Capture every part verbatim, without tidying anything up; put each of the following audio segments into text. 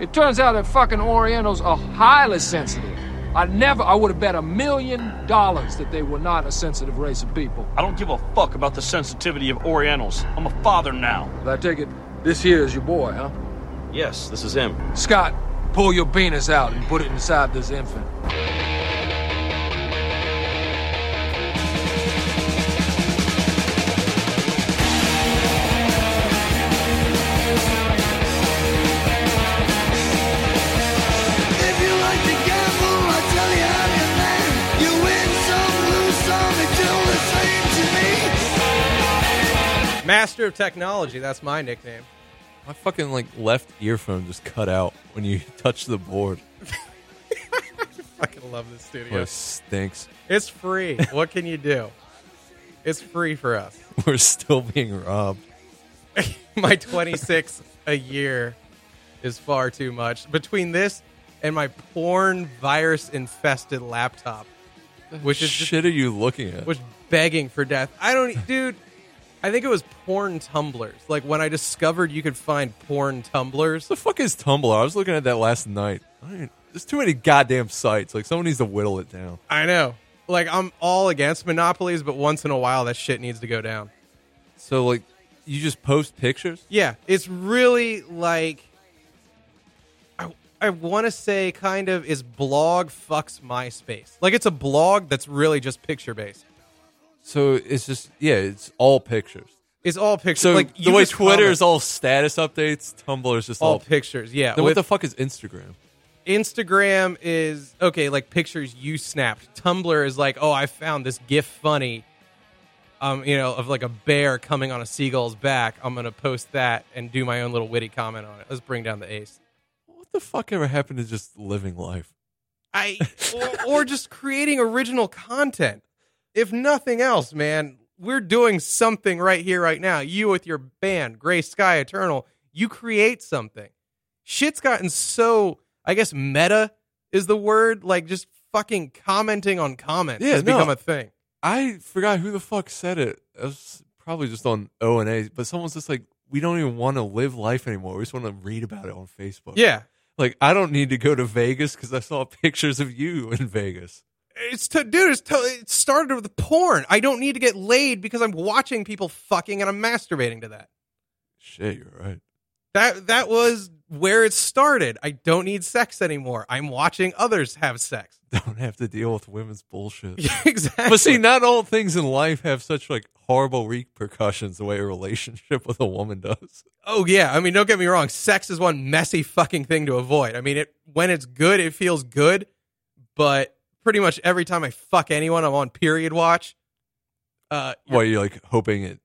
It turns out that fucking Orientals are highly sensitive. I never, I would have bet a million dollars that they were not a sensitive race of people. I don't give a fuck about the sensitivity of Orientals. I'm a father now. I take it this here is your boy, huh? Yes, this is him. Scott, pull your penis out and put it inside this infant. Master of technology, that's my nickname. My fucking like left earphone just cut out when you touch the board. I fucking love this studio. Boy, it stinks. It's free. What can you do? It's free for us. We're still being robbed. My twenty-six a year is far too much. Between this and my porn virus infested laptop, which is just, shit are you looking at? was begging for death. I don't, dude. I think it was porn tumblers. Like when I discovered you could find porn tumblers. The fuck is Tumblr? I was looking at that last night. I mean, there's too many goddamn sites. Like someone needs to whittle it down. I know. Like I'm all against monopolies, but once in a while that shit needs to go down. So like, you just post pictures? Yeah, it's really like I I want to say kind of is blog fucks MySpace. Like it's a blog that's really just picture based. So it's just yeah, it's all pictures. It's all pictures. So like the you way just Twitter comment. is all status updates, Tumblr is just all all, pictures. Yeah. Then With- what the fuck is Instagram? Instagram is okay, like pictures you snapped. Tumblr is like, oh, I found this GIF funny, um, you know, of like a bear coming on a seagull's back. I'm gonna post that and do my own little witty comment on it. Let's bring down the ace. What the fuck ever happened to just living life? I or, or just creating original content. If nothing else, man, we're doing something right here, right now. You with your band, Gray Sky Eternal, you create something. Shit's gotten so, I guess, meta is the word. Like just fucking commenting on comments Yeah, has no. become a thing. I forgot who the fuck said it. It was probably just on O and A, but someone's just like, we don't even want to live life anymore. We just want to read about it on Facebook. Yeah. Like, I don't need to go to Vegas because I saw pictures of you in Vegas. It's to, dude, it's to, it started with porn. I don't need to get laid because I'm watching people fucking and I'm masturbating to that. Shit, you're right. That that was where it started. I don't need sex anymore. I'm watching others have sex. Don't have to deal with women's bullshit. Yeah, exactly. But see, not all things in life have such like horrible repercussions the way a relationship with a woman does. Oh yeah, I mean, don't get me wrong. Sex is one messy fucking thing to avoid. I mean, it when it's good, it feels good. But pretty much every time I fuck anyone, I'm on period watch. Uh, Why are you like hoping it?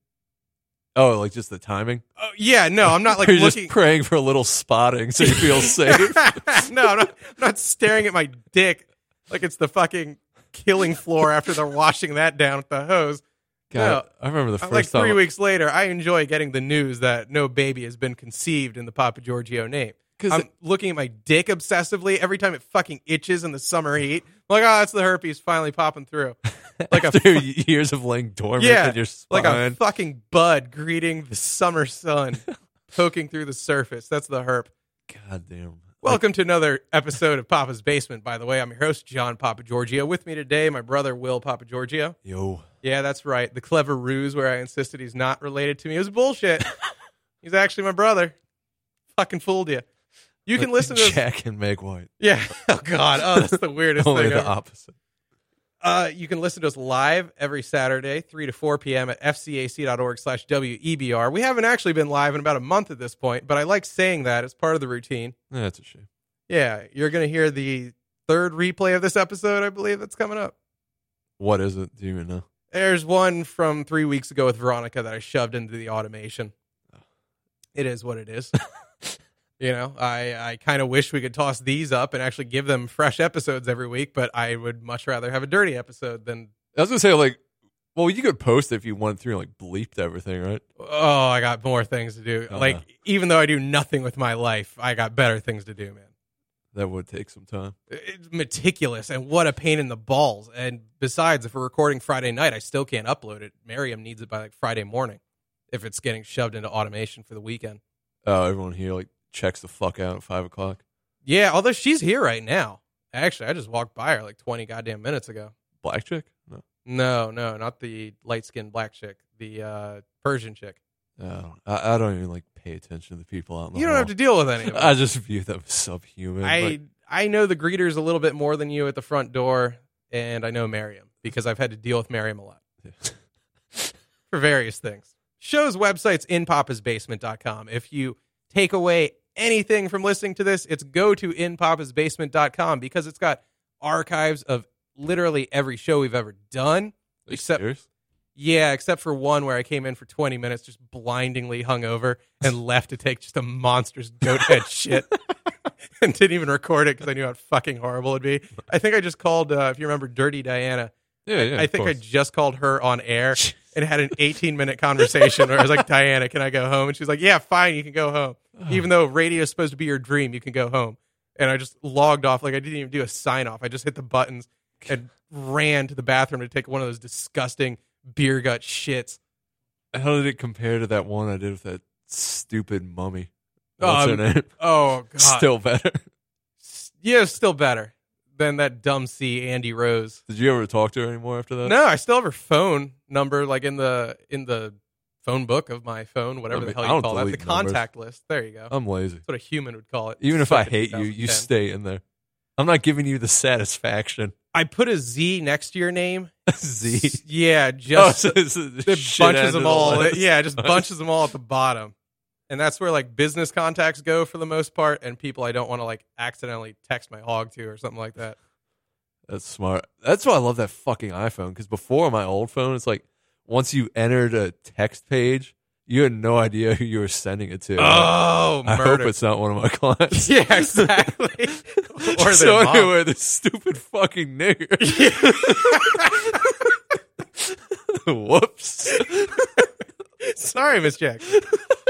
Oh, like just the timing? uh, yeah, no, I'm not like You're looking. just praying for a little spotting so you feel safe. no, I'm not, I'm not staring at my dick like it's the fucking killing floor after they're washing that down with the hose. God, No. I remember the first Like time. three weeks later, I enjoy getting the news that no baby has been conceived in the Papa Giorgio name. 'Cause I'm it- looking at my dick obsessively every time it fucking itches in the summer heat. I'm like, oh, that's the herpes finally popping through. Like a After years of laying dormant yeah, in your like a spine. fucking bud greeting the summer sun, poking through the surface. That's the herp. God damn. Welcome to another episode of Papa's Basement, by the way. I'm your host, John Papa Giorgio. With me today, my brother, Will Papa Giorgio. Yo. Yeah, that's right. The clever ruse where I insisted he's not related to me. It was bullshit. He's actually my brother. Fucking fooled you. You can listen to this. Jack and Meg White. Yeah. Oh, God. Oh, that's the weirdest Only thing the ever. opposite. Uh, you can listen to us live every Saturday, three to four p.m. at fcac.org slash WEBR. We haven't actually been live in about a month at this point, but I like saying that. It's part of the routine. Yeah, that's a shame. Yeah, you're going to hear the third replay of this episode, I believe, that's coming up. What is it? Do you even know? There's one from three weeks ago with Veronica that I shoved into the automation. It is what it is. You know, I, I kind of wish we could toss these up and actually give them fresh episodes every week, but I would much rather have a dirty episode than... I was going to say, like, well, you could post it if you went through and, like, bleeped everything, right? Oh, I got more things to do. Uh-huh. Like, even though I do nothing with my life, I got better things to do, man. That would take some time. It's meticulous, and what a pain in the balls. And besides, if we're recording Friday night, I still can't upload it. Miriam needs it by, like, Friday morning if it's getting shoved into automation for the weekend. Oh, everyone here, like, checks the fuck out at five o'clock. Yeah, although she's here right now. Actually, I just walked by her like twenty goddamn minutes ago. Black chick? No. No, no, not the light-skinned black chick. The uh, Persian chick. No. I, I don't even like pay attention to the people out in the You don't hall. have to deal with any of it. I just view them as subhuman. I like, I know the greeters a little bit more than you at the front door, and I know Miriam because I've had to deal with Miriam a lot for various things. Show's website's in papas basement dot com. If you take away anything from listening to this, it's go to in papas basement dot com because it's got archives of literally every show we've ever done. Are you Except serious? Yeah, except for one where I came in for twenty minutes just blindingly hungover and left to take just a monstrous goat head shit and didn't even record it because I knew how fucking horrible it'd be. I think I just called, uh, if you remember Dirty Diana, Yeah, yeah. I of think I course. just called her on air and had an eighteen-minute conversation where I was like, Diana, can I go home? And she's like, yeah, fine, you can go home. Even though radio is supposed to be your dream, you can go home. And I just logged off. Like, I didn't even do a sign-off. I just hit the buttons and ran to the bathroom to take one of those disgusting beer gut shits. How did it compare to that one I did with that stupid mummy? What's Um, her name? Oh, God. Still better. Yeah, still better than that dumb C Andy Rose. Did you ever talk to her anymore after that? No, I still have her phone number, like in the in the phone book of my phone, whatever I mean, the hell I you don't call that, the delete numbers. contact list. There you go. I'm lazy. That's what a human would call it. Even if I Stuck in hate you, you twenty ten. stay in there. I'm not giving you the satisfaction. I put a Z next to your name. Z. Yeah, Oh, just so it's the it shit bunches end them of the all. list. Yeah, just bunches them all at the bottom. And that's where like business contacts go for the most part, and people I don't want to like accidentally text my hog to or something like that. That's smart. That's why I love that fucking iPhone. Because before on my old phone, it's like once you entered a text page, you had no idea who you were sending it to. Oh, I murder. hope it's not one of my clients. Yeah, exactly. Or so their mom. anyway, this stupid fucking nigger. Whoops. Sorry, Miss Jackson.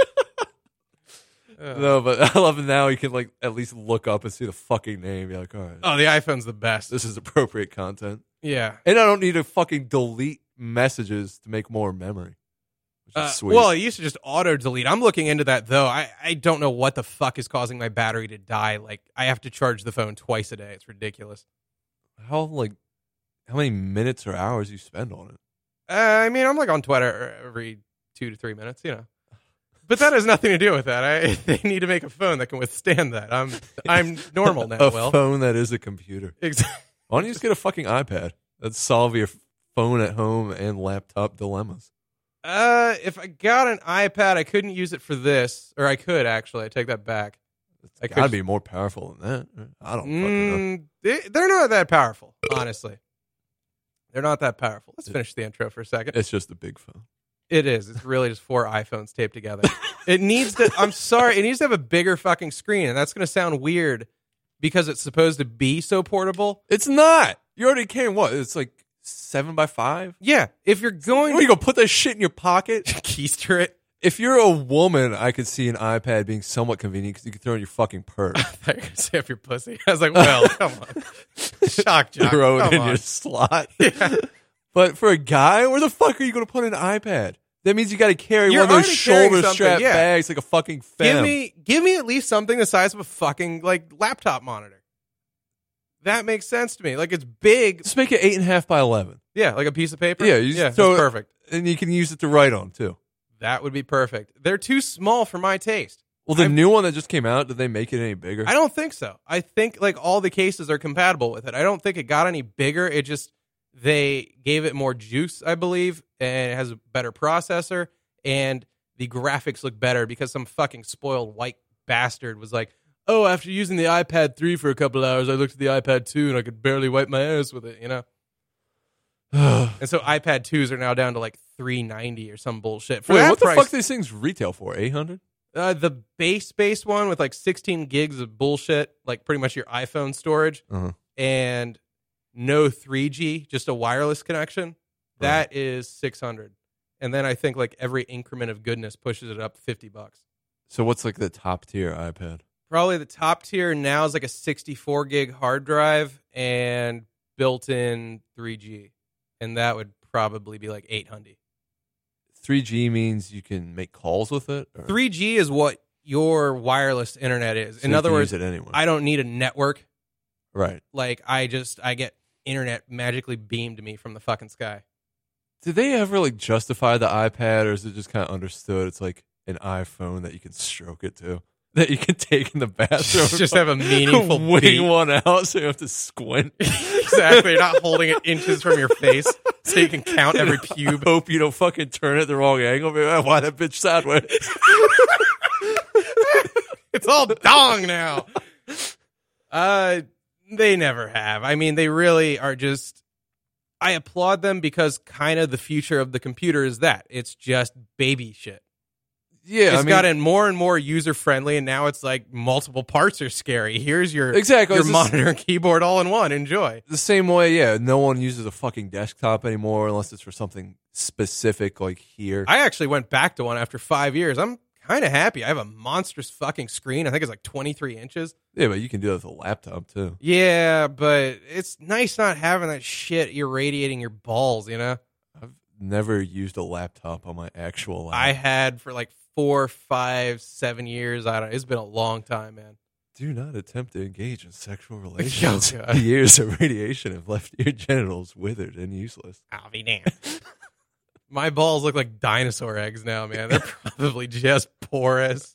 Uh, No, but I love it now. You can like at least look up and see the fucking name. You're like, all right, Oh, the iPhone's the best. this is appropriate content. Yeah. And I don't need to fucking delete messages to make more memory. Which is Uh, sweet. well, it used to just auto delete. I'm looking into that though. I, I don't know what the fuck is causing my battery to die. Like I have to charge the phone twice a day. It's ridiculous. how like how many minutes or hours you spend on it? Uh, I mean, I'm like on Twitter every two to three minutes, you know. But that has nothing to do with that. I they need to make a phone that can withstand that. I'm I'm normal now. a Will phone that is a computer. exactly. Why don't you just get a fucking iPad? That'd solve your phone at home and laptop dilemmas. Uh, if I got an iPad, I couldn't use it for this, or I could actually. I take that back. I It's could- gotta be more powerful than that. I don't fucking know. Mm, they, they're not that powerful, honestly. They're not that powerful. Let's finish the intro for a second. It's just a big phone. It is. It's really just four iPhones taped together. It needs to. I'm sorry. It needs to have a bigger fucking screen, and that's going to sound weird because it's supposed to be so portable. It's not. You already came. What? It's like seven by five. Yeah, if you're going What, you gonna put that shit in your pocket? to keister it, If you're a woman, I could see an iPad being somewhat convenient because you can throw it in your fucking purse. I thought you were going to say up your pussy. I was like, well, come on, shock jock. Throw it come in on. your slot. Yeah. But for a guy, where the fuck are you gonna put an iPad? That means you got to carry You're one of those already carrying shoulder something, strap yeah. bags like a fucking femme. Give me, give me at least something the size of a fucking like laptop monitor. That makes sense to me. Like it's big. Just make it eight and a half by eleven, Yeah, like a piece of paper. Yeah, you just yeah, throw that's it- perfect. and you can use it to write on too. That would be perfect. They're too small for my taste. Well, the I'm- new one that just came out, did they make it any bigger? I don't think so. I think like all the cases are compatible with it. I don't think it got any bigger. It just they gave it more juice, I believe, and it has a better processor and the graphics look better because some fucking spoiled white bastard was like, "Oh, after using the iPad three for a couple hours, I looked at the iPad two and I could barely wipe my ass with it," you know? And so iPad twos are now down to like three ninety or some bullshit. For Wait, that what the price, fuck do these things retail for? eight hundred? Uh, the base base one with like sixteen gigs of bullshit, like pretty much your iPhone storage, Uh-huh. and no three G, just a wireless connection. That is six hundred. And then I think like every increment of goodness pushes it up fifty bucks. So what's like the top tier iPad? Probably the top tier now is like a sixty-four gig hard drive and built-in three G, and that would probably be like eight hundred. three G means you can make calls with it? Or? three G is what your wireless internet is. So In you other can words, use it anywhere. I don't need a network. Right. Like, I just, I get internet magically beamed to me from the fucking sky. Did they ever like justify the iPad, or is it just kind of understood? It's like an iPhone that you can stroke it to, that you can take in the bathroom. Just have a meaningful wing beat. one out, so you have to squint. Exactly. You're not holding it inches from your face, so you can count every pube. Hope you don't fucking turn it the wrong angle. Be like, why that bitch sideways? It's all dong now. Uh, they never have. I mean, they really are just. I applaud them because kind of the future of the computer is that it's just baby shit. Yeah, It's I mean, gotten more and more user friendly, and now it's like multiple parts are scary. Here's your Exactly. your It's just- monitor and keyboard all in one. Enjoy. the same way. Yeah, no one uses a fucking desktop anymore unless it's for something specific, like here. I actually went back to one after five years. I'm kind of happy. I have a monstrous fucking screen. I think it's like twenty-three inches. yeah, but you can do that with a laptop too. Yeah, but it's nice not having that shit irradiating your balls, you know? I've never used a laptop on my actual laptop. I had for like four, five, seven years. I don't know. It's been a long time, man. Do not attempt to engage in sexual relations. God. Years of radiation have left your genitals withered and useless. I'll be damned. My balls look like dinosaur eggs now, man. They're probably just porous,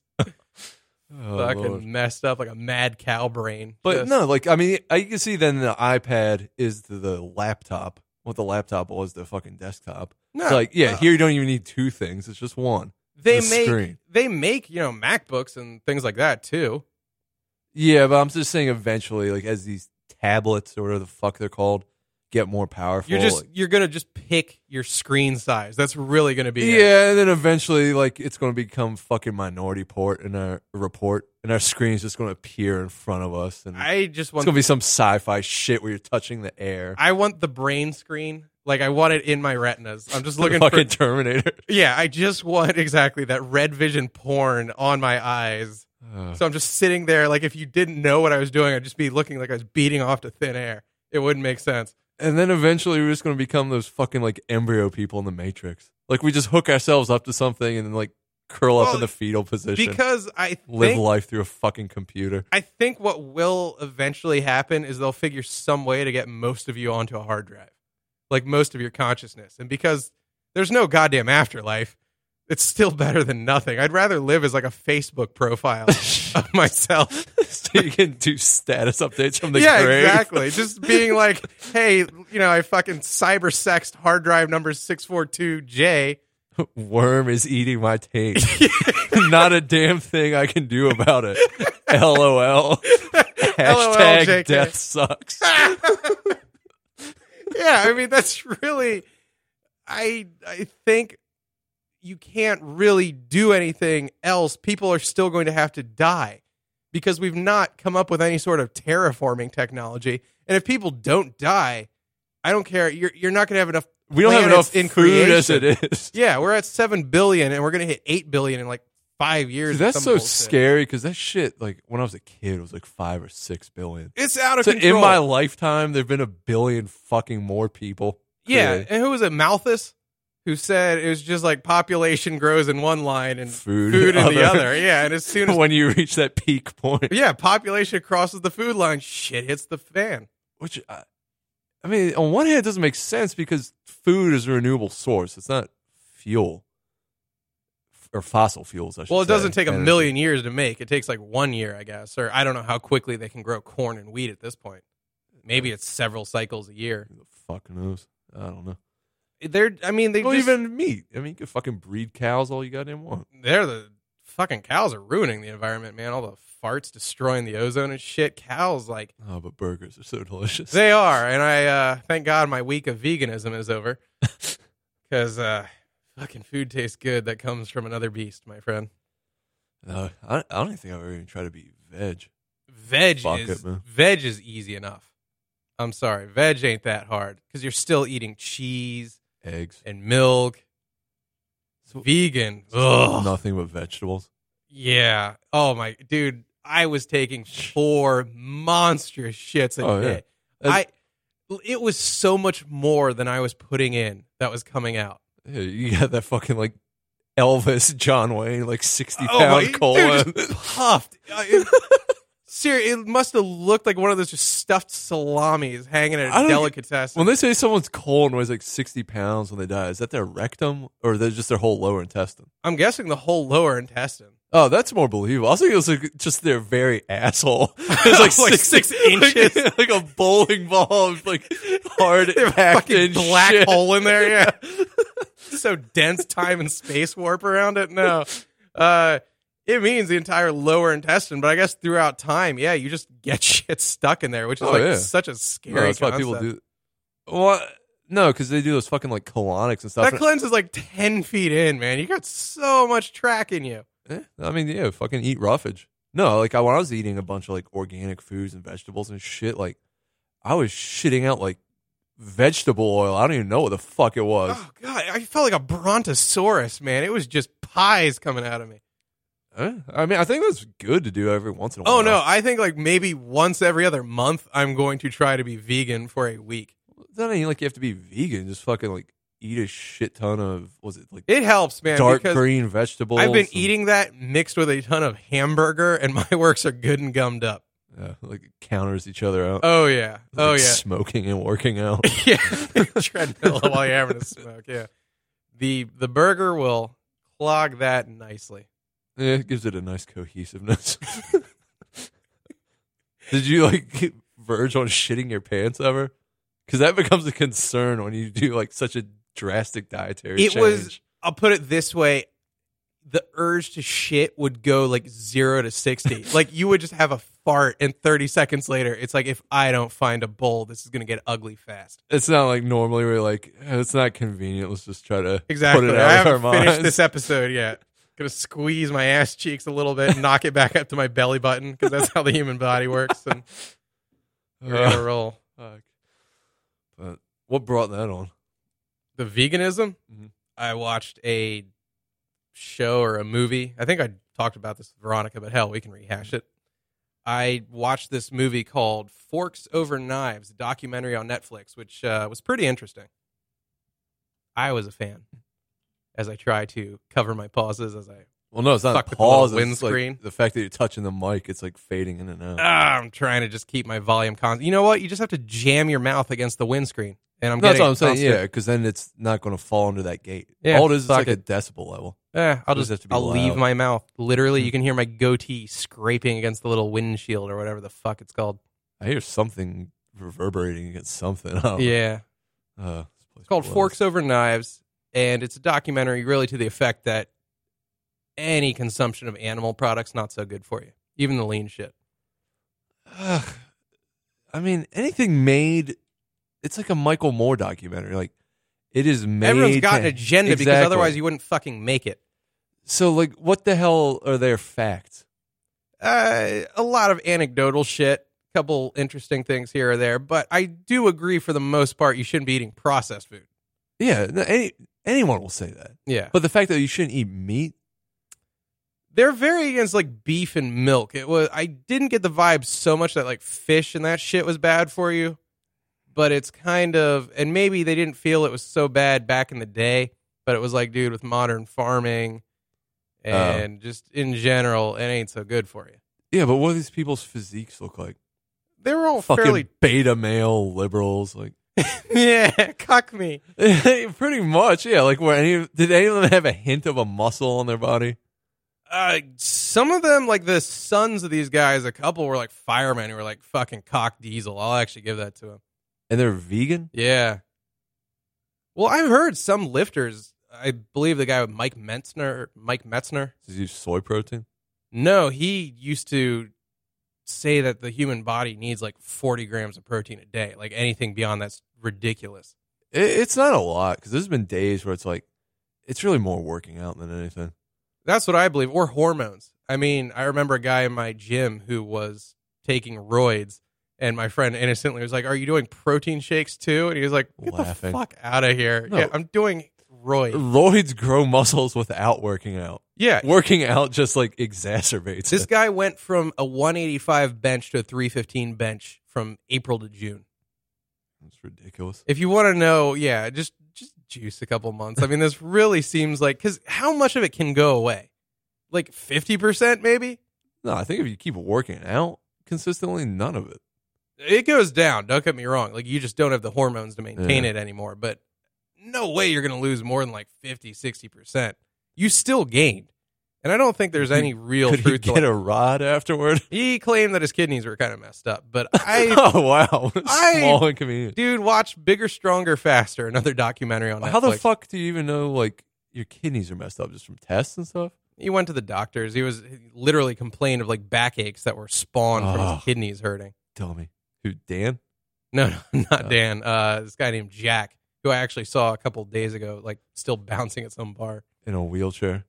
Oh, fucking Lord. messed up like a mad cow brain. But Just- no, like I mean, I you can see then the iPad is the, the laptop. What the laptop was the fucking desktop. No, It's like, yeah, uh, here you don't even need two things. It's just one. they the make screen. they make you know MacBooks and things like that too. Yeah, but I'm just saying eventually, like as these tablets or whatever the fuck they're called get more powerful. You're just like- you're gonna just pick your screen size. That's really gonna be it. yeah, and then eventually, like it's going to become fucking Minority Port in our report, and our screen's just going to appear in front of us, and I just it's want going to be some sci-fi shit where you're touching the air. I want the brain screen. Like I want it in my retinas. I'm just looking fucking for Terminator. yeah. I just want exactly that red vision porn on my eyes. Ugh. So I'm just sitting there. Like if you didn't know what I was doing, I'd just be looking like I was beating off to thin air. It wouldn't make sense. And then eventually we're just going to become those fucking like embryo people in the Matrix. Like we just hook ourselves up to something and then like curl up Well, in the fetal position. Because I live think life through a fucking computer. I think what will eventually happen is they'll figure some way to get most of you onto a hard drive, like most of your consciousness. And because there's no goddamn afterlife, it's still better than nothing. I'd rather live as like a Facebook profile of myself. So you can do status updates from the yeah, grave. exactly. Just being like, hey, you know, I fucking cyber sexed hard drive number six four two J. Worm is eating my taint. Not a damn thing I can do about it. LOL. Hashtag J K. death sucks. Yeah, I mean that's really I I think you can't really do anything else. People are still going to have to die because we've not come up with any sort of terraforming technology. And if people don't die, I don't care. You're you're not going to have enough. We don't have planets enough in food as creation. it is. Yeah, we're at seven billion, and we're going to hit eight billion in like five years. Dude, or that's some so bullshit. scary because that shit, like when I was a kid, it was like five or six billion. It's out of So control. in my lifetime, there've been a billion fucking more people. yeah, created. and who was it? Malthus, who said it was just like population grows in one line and Food food in the other. other. Yeah, and as soon as when you reach that peak point, yeah, population crosses the food line, shit hits the fan. which I, I mean, on one hand, it doesn't make sense because food is a renewable source. It's not fuel or fossil fuels. I should Well, it say. doesn't take a Energy. million years to make. It takes like one year, I guess, or I don't know how quickly they can grow corn and wheat at this point. Maybe it's several cycles a year. Who the fuck knows? I don't know. They're, I mean, they Well, just, even meat. I mean, you can fucking breed cows all you goddamn want. they're the fucking cows are ruining the environment, man. All the farts destroying the ozone and shit. Cows, like, Oh, but burgers are so delicious. they are. And I, uh, thank God my week of veganism is over. Because, uh, fucking food tastes good that comes from another beast, my friend. No, I, I don't even think I've ever even tried to be veg. Veg Fuck is, it, man. veg is easy enough. I'm sorry. Veg ain't that hard because you're still eating cheese Eggs. and milk. So- Vegan. Ugh. Nothing but vegetables. Yeah. Oh my dude, I was taking four monstrous shits a Oh, yeah. day. I it was so much more than I was putting in that was coming out. Yeah, you got that fucking like Elvis John Wayne, like sixty Oh, pound my- colon. dude, just puffed. Uh, it, Seriously, it must have looked like one of those just stuffed salamis hanging at I a don't- delicatessen. When they say someone's colon weighs like sixty pounds when they die, is that their rectum or is just their whole lower intestine? I'm guessing the whole lower intestine. Oh, that's more believable. I was thinking it was like just their very asshole. It's like, Like six, six inches. like, like a bowling ball, of like hard packed Fucking in black shit. hole in there, yeah. So dense, time and space warp around it. No, uh, it means the entire lower intestine. But I guess throughout time, yeah, you just get shit stuck in there, which is Oh, like yeah. such a scary. No, that's why concept. people do. What? No, because they do those fucking like colonics and stuff. That cleanse is like ten feet in, man. You got so much track in you. Eh, I mean, yeah, fucking eat roughage. No, like I, when I was eating a bunch of like organic foods and vegetables and shit, like I was shitting out like vegetable oil. I don't even know what the fuck it was. Oh god, I felt like a brontosaurus, man. It was just pies coming out of me. Eh, I mean, I think that's good to do every once in a while. Oh no, I think like maybe once every other month, I'm going to try to be vegan for a week. It's not even like you have to be vegan. Just fucking like eat a shit ton of was it like It helps, man. dark because green vegetables. I've been and- eating that mixed with a ton of hamburger, and my works are good and gummed up. Yeah, like it counters each other out. Oh yeah, oh Like yeah, smoking and working out. yeah. Treadmill while you're having a smoke. Yeah, the the burger will clog that nicely. Yeah, it gives it a nice cohesiveness. Did you like verge on shitting your pants ever? Because that becomes a concern when you do like such a drastic dietary It change. was. I'll put it this way: the urge to shit would go like zero to sixty. Like you would just have a fart, and thirty seconds later, it's like if I don't find a bowl, this is gonna get ugly fast. It's not like normally we're like, eh, it's not convenient. Let's just try to Exactly. put it I out of haven't our finished minds. this episode yet. Gonna squeeze my ass cheeks a little bit, and knock it back up to my belly button because that's how the human body works. And we're gonna roll. Fuck. But what brought that on? The veganism. Mhm. I watched a show or a movie. I think I talked about this with Veronica, but hell, we can rehash it. I watched this movie called Forks Over Knives, a documentary on Netflix, which uh, was pretty interesting. I was a fan. As I try to cover my pauses as I Well, no, it's not Fuck a with the little pause. It's windscreen. like the fact that you're touching the mic, it's like fading in and out. Ah, I'm trying to just keep my volume constant. You know what? You just have to jam your mouth against the windscreen. And I'm That's getting what I'm saying. constant- Yeah, because then it's not going to fall under that gate. Yeah, All it is is fuck like a it. decibel level. Eh, I'll It just just has to be I'll leave loud. my mouth. Literally, you can hear my goatee scraping against the little windshield or whatever the fuck it's called. I hear something reverberating against something. I don't know. Yeah. Uh, this place It's called blows. Forks Over Knives, and it's a documentary really to the effect that any consumption of animal products not so good for you, even the lean shit. Ugh. I mean, anything made, it's like a Michael Moore documentary. Like, it is made. Everyone's got an to- agenda because Exactly. otherwise you wouldn't fucking make it. So, like, what the hell are their facts? Uh, a lot of anecdotal shit, couple interesting things here or there, but I do agree for the most part you shouldn't be eating processed food. Yeah, no, any, anyone will say that. Yeah. But the fact that you shouldn't eat meat, They're very against like beef and milk. It was I didn't get the vibe so much that like fish and that shit was bad for you, but it's kind of, and maybe they didn't feel it was so bad back in the day, but it was like, dude, with modern farming and just in general, it ain't so good for you. yeah, but what do these people's physiques look like? They were all Fucking fairly, beta male liberals, like yeah, cuck me. pretty much, yeah. Like, were any did any of them have a hint of a muscle on their body? Uh, some of them, like the sons of these guys, a couple were like firemen who were like fucking cock diesel. I'll actually give that to them. And they're vegan. Yeah. Well, I've heard some lifters. I believe the guy with Mike Metzner, Mike Metzner. Does he use soy protein? No, he used to say that the human body needs like forty grams of protein a day. Like anything beyond that's ridiculous. It, it's not a lot because there's been days where it's like it's really more working out than anything. That's what I believe. Or hormones. I mean, I remember a guy in my gym who was taking roids, and my friend innocently was like, "Are you doing protein shakes too?" And he was like, "Get Laughing. the fuck out of here!" No. Yeah, I'm doing roids. Roids grow muscles without working out. Yeah, Working out just like exacerbates this it. guy went from a one eighty-five bench to a three fifteen bench from April to June. It's ridiculous. If you want to know, yeah, just just juice a couple months. I mean, this really seems like, because how much of it can go away? Like fifty percent maybe? No, I think if you keep working out consistently, none of it. It goes down. Don't get me wrong. Like, you just don't have the hormones to maintain Yeah. it anymore. But no way you're going to lose more than like fifty, sixty percent. You still gained. And I don't think there's any real Could he truth to get it. a rod afterward? He claimed that his kidneys were kind of messed up. But I, Oh, wow. I- Small inconvenience. dude, watch Bigger, Stronger, Faster, another documentary on Netflix. How the fuck do you even know, like, your kidneys are messed up just from tests and stuff? He went to the doctors. He was he literally complained of like backaches that were spawned from Oh. his kidneys hurting. Tell me. Who, Dan? No, no, not Oh. Dan. Uh, this guy named Jack, who I actually saw a couple days ago, like still bouncing at some bar. In a wheelchair?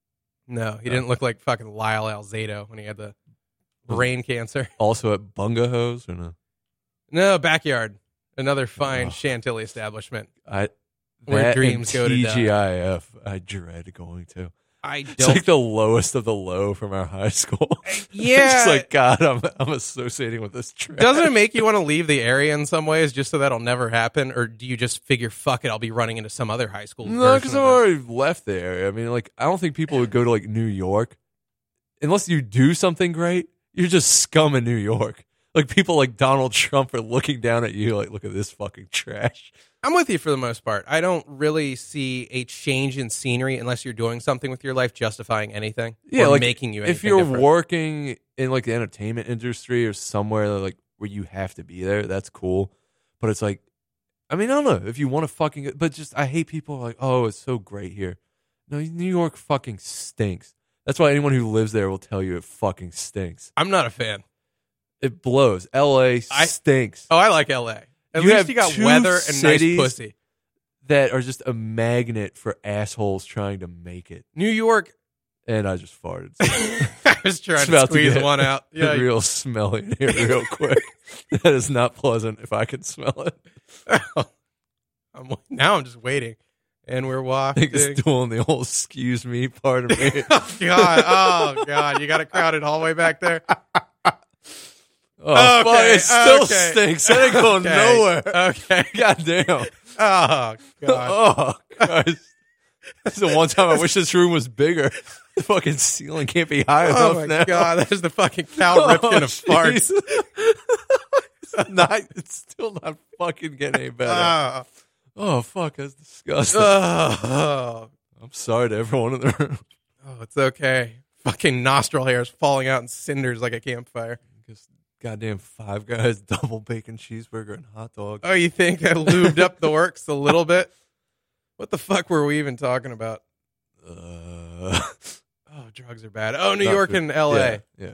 No, he didn't look like fucking Lyle Alzado when he had the brain cancer. Also at Bunga Hose or no? No, Backyard, another fine Oh. Chantilly establishment. I, Where that dreams and go to die. T G I F, I dread going to. I It's don't. like the lowest of the low from our high school. Yeah. It's like, God, I'm I'm associating with this trash. Doesn't it make you want to leave the area in some ways just so that'll never happen? Or do you just figure, fuck it, I'll be running into some other high school? No, version because I've of this? already left the area. I mean, like, I don't think people would go to, like, New York. Unless you do something great, you're just scum in New York. Like, people like Donald Trump are looking down at you like, look at this fucking trash. I'm with you for the most part. I don't really see a change in scenery unless you're doing something with your life justifying anything. Yeah, or like, making you anything If you're different. working in, like, the entertainment industry or somewhere, like, where you have to be there, that's cool. But it's like, I mean, I don't know. If you want to fucking, but just, I hate people who are like, oh, it's so great here. No, New York fucking stinks. That's why anyone who lives there will tell you it fucking stinks. I'm not a fan. It blows. L A I- stinks. Oh, I like L A. At You least have you got two weather and cities nice pussy. That are just a magnet for assholes trying to make it. New York, And I just farted. I was trying It's to about to squeeze get one out. Yeah, real smelly in here real quick. That is not pleasant if I can smell it. I'm, now I'm just waiting. And we're I walking. think it's doing the whole excuse me part of me. Oh, God. Oh, God. You got a crowded hallway back there? Oh, Okay, fuck, it still okay. stinks. That ain't going Okay, nowhere. Okay. God damn. Oh, God. Oh, Christ. This is the one time I wish this room was bigger. The fucking ceiling can't be high Oh, enough my now. God. There's the fucking Cal Ripken of farts. jeez. it's, not, it's still not fucking getting any better. Oh. Oh, fuck, that's disgusting. Oh. I'm sorry to everyone in the room. Oh, it's okay. Fucking nostril hairs falling out in cinders like a campfire. Just goddamn Five Guys double bacon cheeseburger and hot dog. Oh, you think I lubed up the works a little bit? What the fuck were we even talking about? Uh, Oh, drugs are bad. Oh, New not York food. and L A. Yeah, yeah.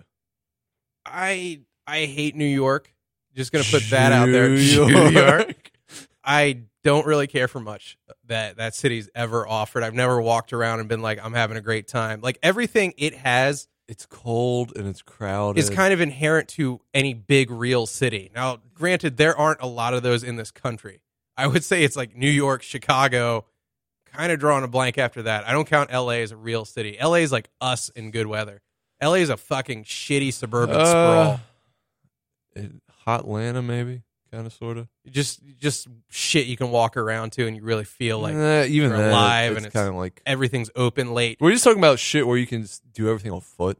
I I hate New York. Just gonna put that out there. New New York. York. I don't really care for much that that city's ever offered. I've never walked around and been like, I'm having a great time. Like everything it has It's cold and it's crowded. is kind of inherent to any big real city. Now, granted, there aren't a lot of those in this country. I would say it's like New York, Chicago, kind of drawing a blank after that. I don't count L A as a real city. L A is like us in good weather. L A is a fucking shitty suburban Uh, sprawl. it- Hot Atlanta, maybe, kind of, sort of. Just just shit you can walk around to and you really feel like even you're then, alive it's and it's- kind of like. everything's open late. We're just talking about shit where you can s- do everything on foot.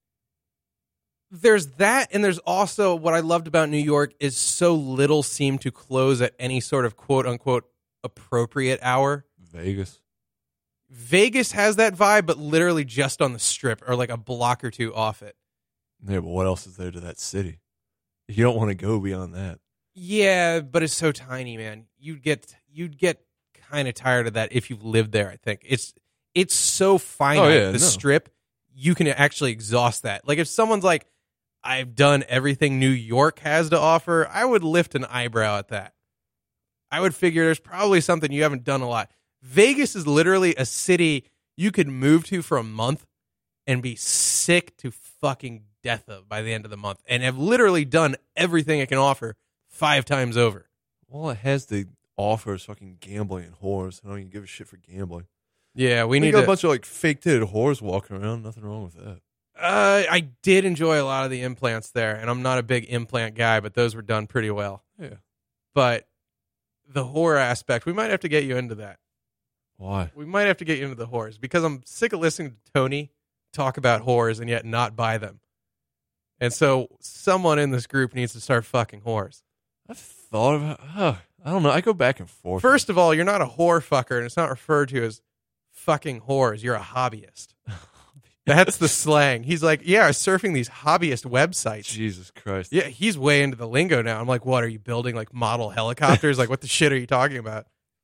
There's that, and there's also what I loved about New York is so little seemed to close at any sort of quote unquote appropriate hour. Vegas. Vegas has that vibe, but literally just on the strip or like a block or two off it. Yeah, but what else is there to that city? You don't want to go beyond that. Yeah, but it's so tiny, man. You'd get you'd get kind of tired of that if you've lived there. I think it's it's so finite. Oh, yeah, the no. strip, you can actually exhaust that. Like if someone's like, "I've done everything New York has to offer," I would lift an eyebrow at that. I would figure there's probably something you haven't done a lot. Vegas is literally a city you could move to for a month and be sick to fucking death of by the end of the month, and have literally done everything it can offer five times over. All it has to offer is fucking gambling and whores. I don't even give a shit for gambling. Yeah, we We need got to. a bunch of like fake titted whores walking around. Nothing wrong with that. uh, I did enjoy a lot of the implants there, and I'm not a big implant guy, but those were done pretty well. Yeah. But the whore aspect, we might have to get you into that. Why? We might have to get you into the whores because I'm sick of listening to Tony talk about whores and yet not buy them. And so someone in this group needs to start fucking whores. I've thought about. Uh, I don't know. I go back and forth. First of all, you're not a whore fucker, and it's not referred to as fucking whores. You're a hobbyist. That's the slang. He's like, yeah, surfing these hobbyist websites. Jesus Christ. Yeah, he's way into the lingo now. I'm like, what, are you building like model helicopters? Like, what the shit are you talking about?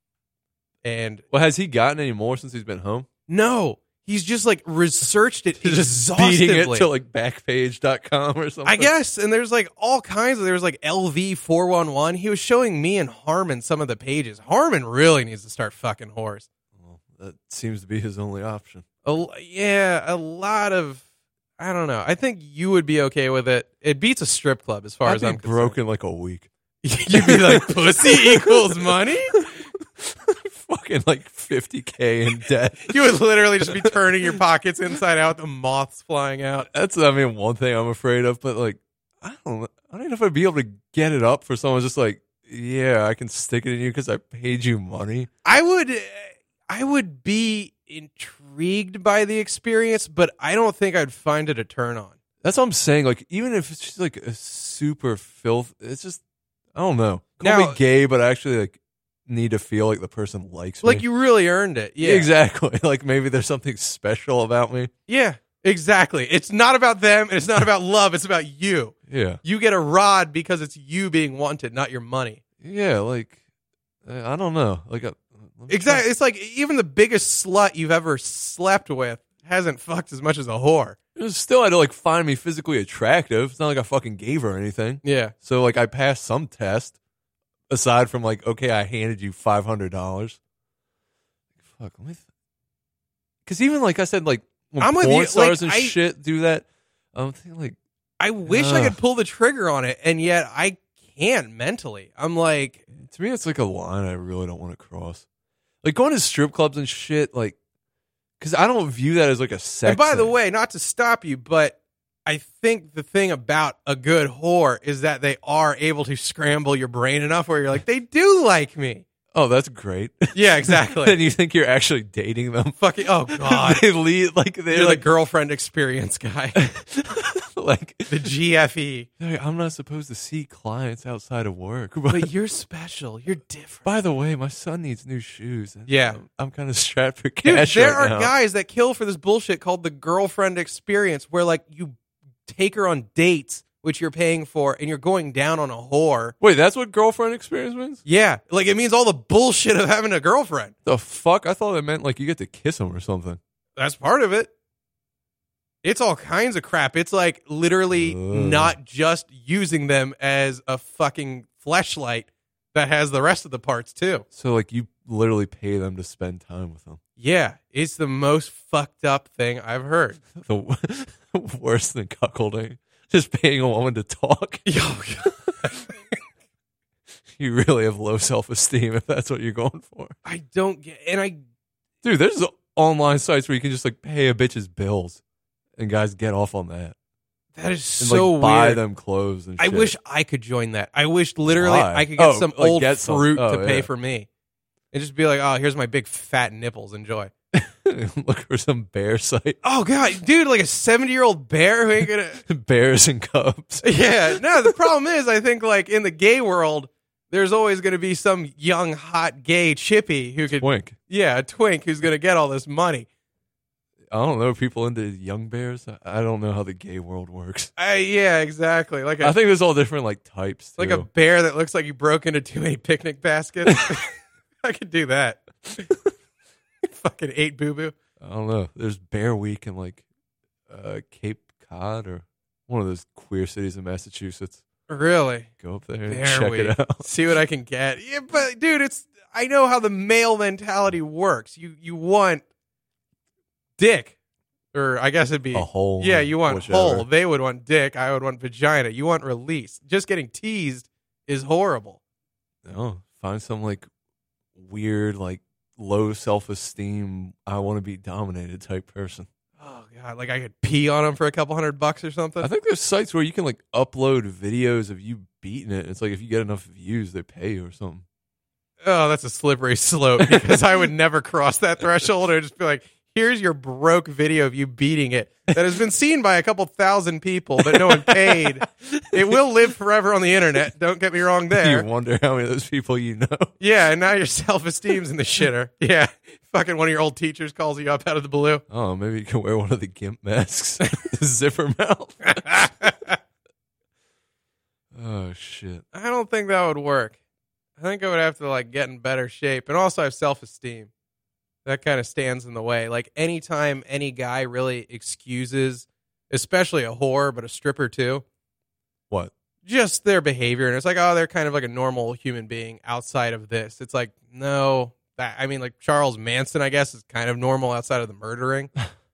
And Well, has he gotten any more since he's been home? no, he's just like researched it Just exhaustively. beating it to like backpage dot com or something. I guess, and there's like all kinds of, there was like L V four one one. He was showing me and Harmon some of the pages. Harmon really needs to start fucking whores. Well, that seems to be his only option. A l- yeah, a lot of, I don't know. I think you would be okay with it. It beats a strip club as far I'd as be I'm broken like a week. concerned. You'd be like, pussy equals money? Fucking like fifty K in debt. You would literally just be turning your pockets inside out, the moths flying out. That's, I mean, one thing I'm afraid of, but like, I don't know. I don't know if I'd be able to get it up for someone just like, yeah, I can stick it in you because I paid you money. I would, I would be intrigued by the experience, but I don't think I'd find it a turn on. That's what I'm saying. Like, even if it's just like a super filth, it's just, I don't know. Call Now- me gay, but I actually like need to feel like the person likes me. Like you really earned it. Yeah, Exactly. Like maybe there's something special about me. Yeah, exactly. It's not about them. And it's not about love. It's about you. Yeah. You get a rod because it's you being wanted, not your money. Yeah. Like, uh, I don't know. Like, a, Exactly. It's like even the biggest slut you've ever slept with hasn't fucked as much as a whore. It was still had to like find me physically attractive. It's not like I fucking gave her anything. Yeah. So like I passed some test. Aside from like, okay, I handed you five hundred dollars. Fuck, let me. Because even like I said, like when I'm with porn you, stars like, and I- shit do that, I'm thinking like, I wish I Ugh. could pull the trigger on it, and yet I can't mentally. I'm like, to me, it's like a line I really don't want to cross. Like going to strip clubs and shit, like, because I don't view that as like a sex. and by the thing. way, not to stop you, but I think the thing about a good whore is that they are able to scramble your brain enough where you're like, they do like me. Oh, that's great. Yeah, exactly. And you think you're actually dating them? Fucking, oh, God. They lead like they're You're like, the girlfriend experience guy. like The G F E. "Hey, I'm not supposed to see clients outside of work, but, But you're special. You're different. by the way, my son needs new shoes. And Yeah. I'm, I'm kind of strapped for Dude, cash there right are now. guys that kill for this bullshit called the girlfriend experience, where like you take her on dates, which you're paying for, and you're going down on a whore. Wait, that's what girlfriend experience means? Yeah, like it means all the bullshit of having a girlfriend. The fuck? I thought it meant like you get to kiss them or something. That's part of it. It's all kinds of crap. It's like literally Ugh. not just using them as a fucking fleshlight that has the rest of the parts too. So like you literally pay them to spend time with them. Yeah, it's the most fucked up thing I've heard. The worse than cuckolding. Just paying a woman to talk. You really have low self-esteem if that's what you're going for. I don't get, and I Dude, there's online sites where you can just like pay a bitch's bills and guys get off on that. that is And so like buy weird. them clothes and I shit. wish I could join that. I wish literally Why? I could get Oh, some like old get some- fruit oh, to pay yeah. for me. And just be like, oh, here's my big fat nipples. Enjoy. Look for some bear site. Oh, God. Dude, like a seventy-year-old bear who ain't going to. Bears and cubs. Yeah. No, the problem is, I think, like, in the gay world, there's always going to be some young, hot, gay chippy who could. Twink. Yeah, a twink who's going to get all this money. I don't know. People into young bears. I- I don't know how the gay world works. I, yeah, exactly. Like a, I think there's all different like types. Too. like a bear that looks like you broke into too many picnic baskets. I could do that. Fucking ate boo boo. I don't know. There's Bear Week in like uh, Cape Cod or one of those queer cities in Massachusetts. Really? Go up there and Bear check Week. it out. See what I can get. Yeah, but dude, it's I know how the male mentality works. You you want dick, or I guess it'd be A hole. Yeah, you want whichever. hole. They would want dick. I would want vagina. You want release. Just getting teased is horrible. No, find some like weird, like low self esteem. I want to be dominated type person. Oh god, like I could pee on them for a couple hundred bucks or something. I think there's sites where you can like upload videos of you beating it. It's like if you get enough views, they pay you or something. oh, that's a slippery slope because I would never cross that threshold. I'd just be like, here's your broke video of you beating it that has been seen by a couple thousand people, but no one paid. It will live forever on the internet. Don't get me wrong there. You wonder how many of those people you know. Yeah, and now your self-esteem's in the shitter. Yeah, fucking one of your old teachers calls you up out of the blue. Oh, maybe you can wear one of the GIMP masks. Zipper mouth. Oh, shit. I don't think that would work. I think I would have to like get in better shape, and also have self-esteem. That kind of stands in the way. Like anytime any guy really excuses, especially a whore, but a stripper too, What? just their behavior, and it's like, oh, they're kind of like a normal human being outside of this. It's like, no, that I mean, like Charles Manson, I guess, is kind of normal outside of the murdering.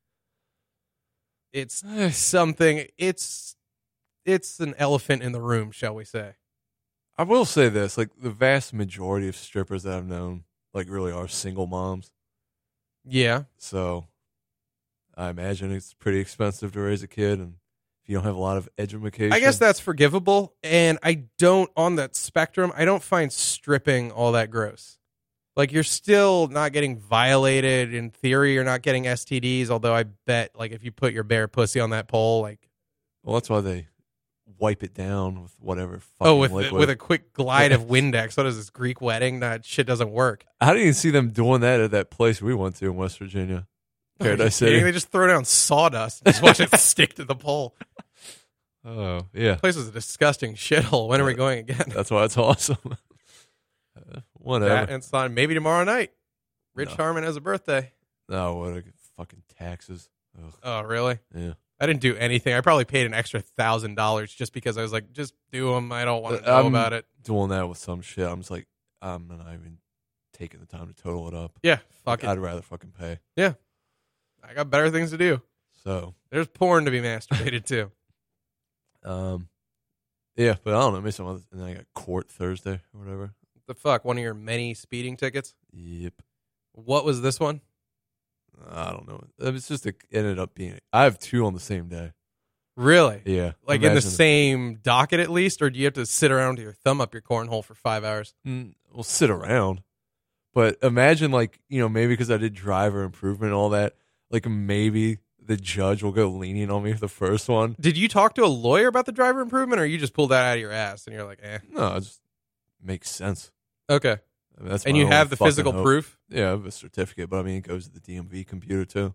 It's something. It's it's an elephant in the room, shall we say? I will say this: like the vast majority of strippers that I've known, like really are single moms. Yeah. So I imagine it's pretty expensive to raise a kid, and if you don't have a lot of education, I guess that's forgivable. And I don't, on that spectrum, I don't find stripping all that gross. Like, you're still not getting violated. In theory, you're not getting S T Ds, although I bet, like, if you put your bare pussy on that pole, like... Well, that's why they wipe it down with whatever fucking Oh, with liquid. with a quick glide of Windex. What is this, Greek wedding? That shit doesn't work. I didn't even see them doing that at that place we went to in West Virginia. Paradise City. They just throw down sawdust and just watch it stick to the pole. Oh, yeah. This place is a disgusting shithole. When are we going again? That's why it's awesome. uh, whatever. That, and it's on maybe tomorrow night. Rich No. Harmon has a birthday. No, what a fucking taxes. Ugh. Oh, really? Yeah. I didn't do anything. I probably paid an extra thousand dollars just because I was like, just do them. I don't want to know I'm about it. Doing that with some shit, I'm just like, I'm not even taking the time to total it up. Yeah, fuck I'd it. rather fucking pay. Yeah, I got better things to do. So, There's porn to be masturbated to. um, yeah, but I don't know. Maybe some other. And then I got court Thursday or whatever. The fuck? One of your many speeding tickets? Yep. What was this one? I don't know. It's just it ended up being. I have two on the same day. Really? Yeah. Like in the Imagine- same docket at least, or do you have to sit around with your thumb up your cornhole for five hours? Mm, we'll sit around. But imagine, like, you know, maybe because I did driver improvement and all that, like maybe the judge will go lenient on me for the first one. Did you talk to a lawyer about the driver improvement, or you just pulled that out of your ass and you're like, eh? No, it just makes sense. Okay. I mean, that's And my you only have the fucking physical hope. proof? Yeah, I have a certificate, but I mean, it goes to the D M V computer too.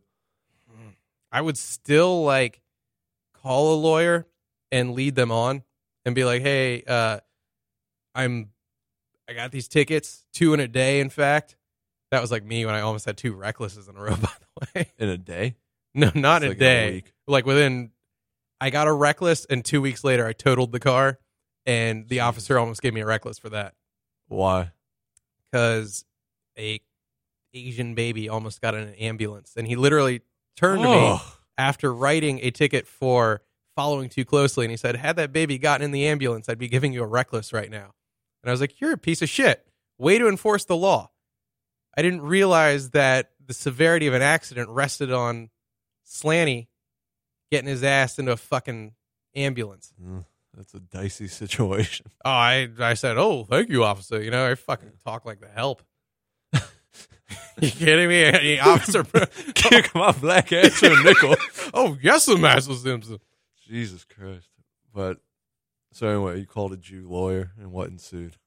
I would still like call a lawyer and lead them on and be like, hey, uh, I'm, I got these tickets, two in a day, in fact. That was like me when I almost had two recklesses in a row, by the way. In a day? No, not It's in like a day. week. Like within, I got a reckless, and two weeks later I totaled the car, and the officer almost gave me a reckless for that Why? because a Asian baby almost got in an ambulance, and he literally turned to me Oh. after writing a ticket for following too closely, and he said, had that baby gotten in the ambulance, I'd be giving you a reckless right now. And I was like, you're a piece of shit. Way to enforce the law. I didn't realize that the severity of an accident rested on Slaney getting his ass into a fucking ambulance. Mm, that's a dicey situation. Oh, I I said, oh, thank you, officer. You know, I fucking talk like the help. You kidding me? Any officer? Kick my black ass to a nickel. Oh, yes, Master Simpson. Jesus Christ. But, so anyway, you called a Jew lawyer, and what ensued?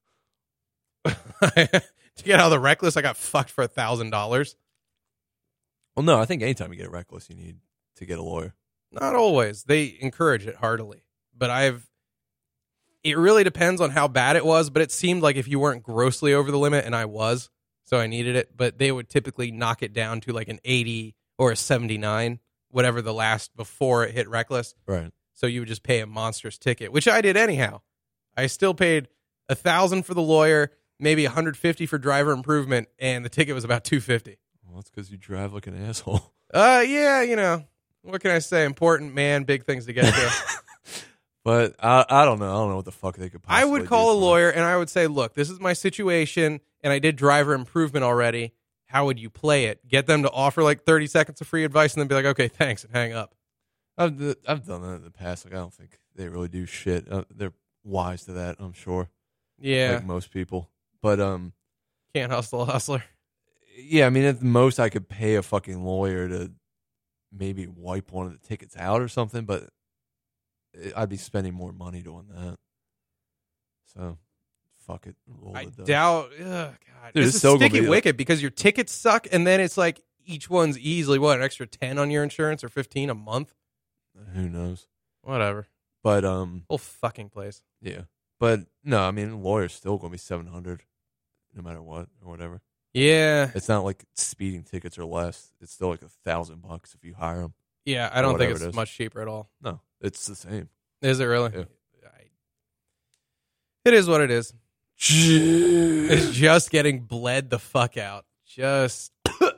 To get out of the reckless, I got fucked for a thousand dollars. Well, no, I think anytime you get a reckless, you need to get a lawyer. Not always. They encourage it heartily, but I've. It really depends on how bad it was, but it seemed like if you weren't grossly over the limit, and I was, so I needed it. But they would typically knock it down to like an eighty or a seventy-nine, whatever the last before it hit reckless. Right. So you would just pay a monstrous ticket, which I did anyhow. I still paid a thousand for the lawyer, maybe one hundred fifty for driver improvement, and the ticket was about two fifty. Well, that's because you drive like an asshole. Uh, yeah, you know, what can I say? Important man, big things to get to. But I, I don't know. I don't know what the fuck they could I possibly would call do a for lawyer and I would say, look, this is my situation, and I did driver improvement already. How would you play it? Get them to offer like thirty seconds of free advice and then be like, okay, thanks, and hang up. I've, d- I've done that in the past. Like, I don't think they really do shit. Uh, they're wise to that, I'm sure. Yeah. Like most people. But, um, Can't hustle a hustler. Yeah, I mean, at the most, I could pay a fucking lawyer to maybe wipe one of the tickets out or something, but I'd be spending more money doing that. So, fuck it. Roll I the dice. doubt. Ugh, God, Dude, this it's is still gonna sticky be- wicked because your tickets suck, and then it's like each one's easily what an extra ten on your insurance or fifteen a month. Who knows? Whatever. But um, Whole fucking place. yeah. But no, I mean, lawyer's still going to be seven hundred, no matter what or whatever. Yeah, It's not like speeding tickets are less. It's still like a thousand bucks if you hire them. yeah. I don't think whatever it's it is. much cheaper at all. No, it's the same. Is it really? Yeah. I, it is what it is. It's just getting bled the fuck out. Just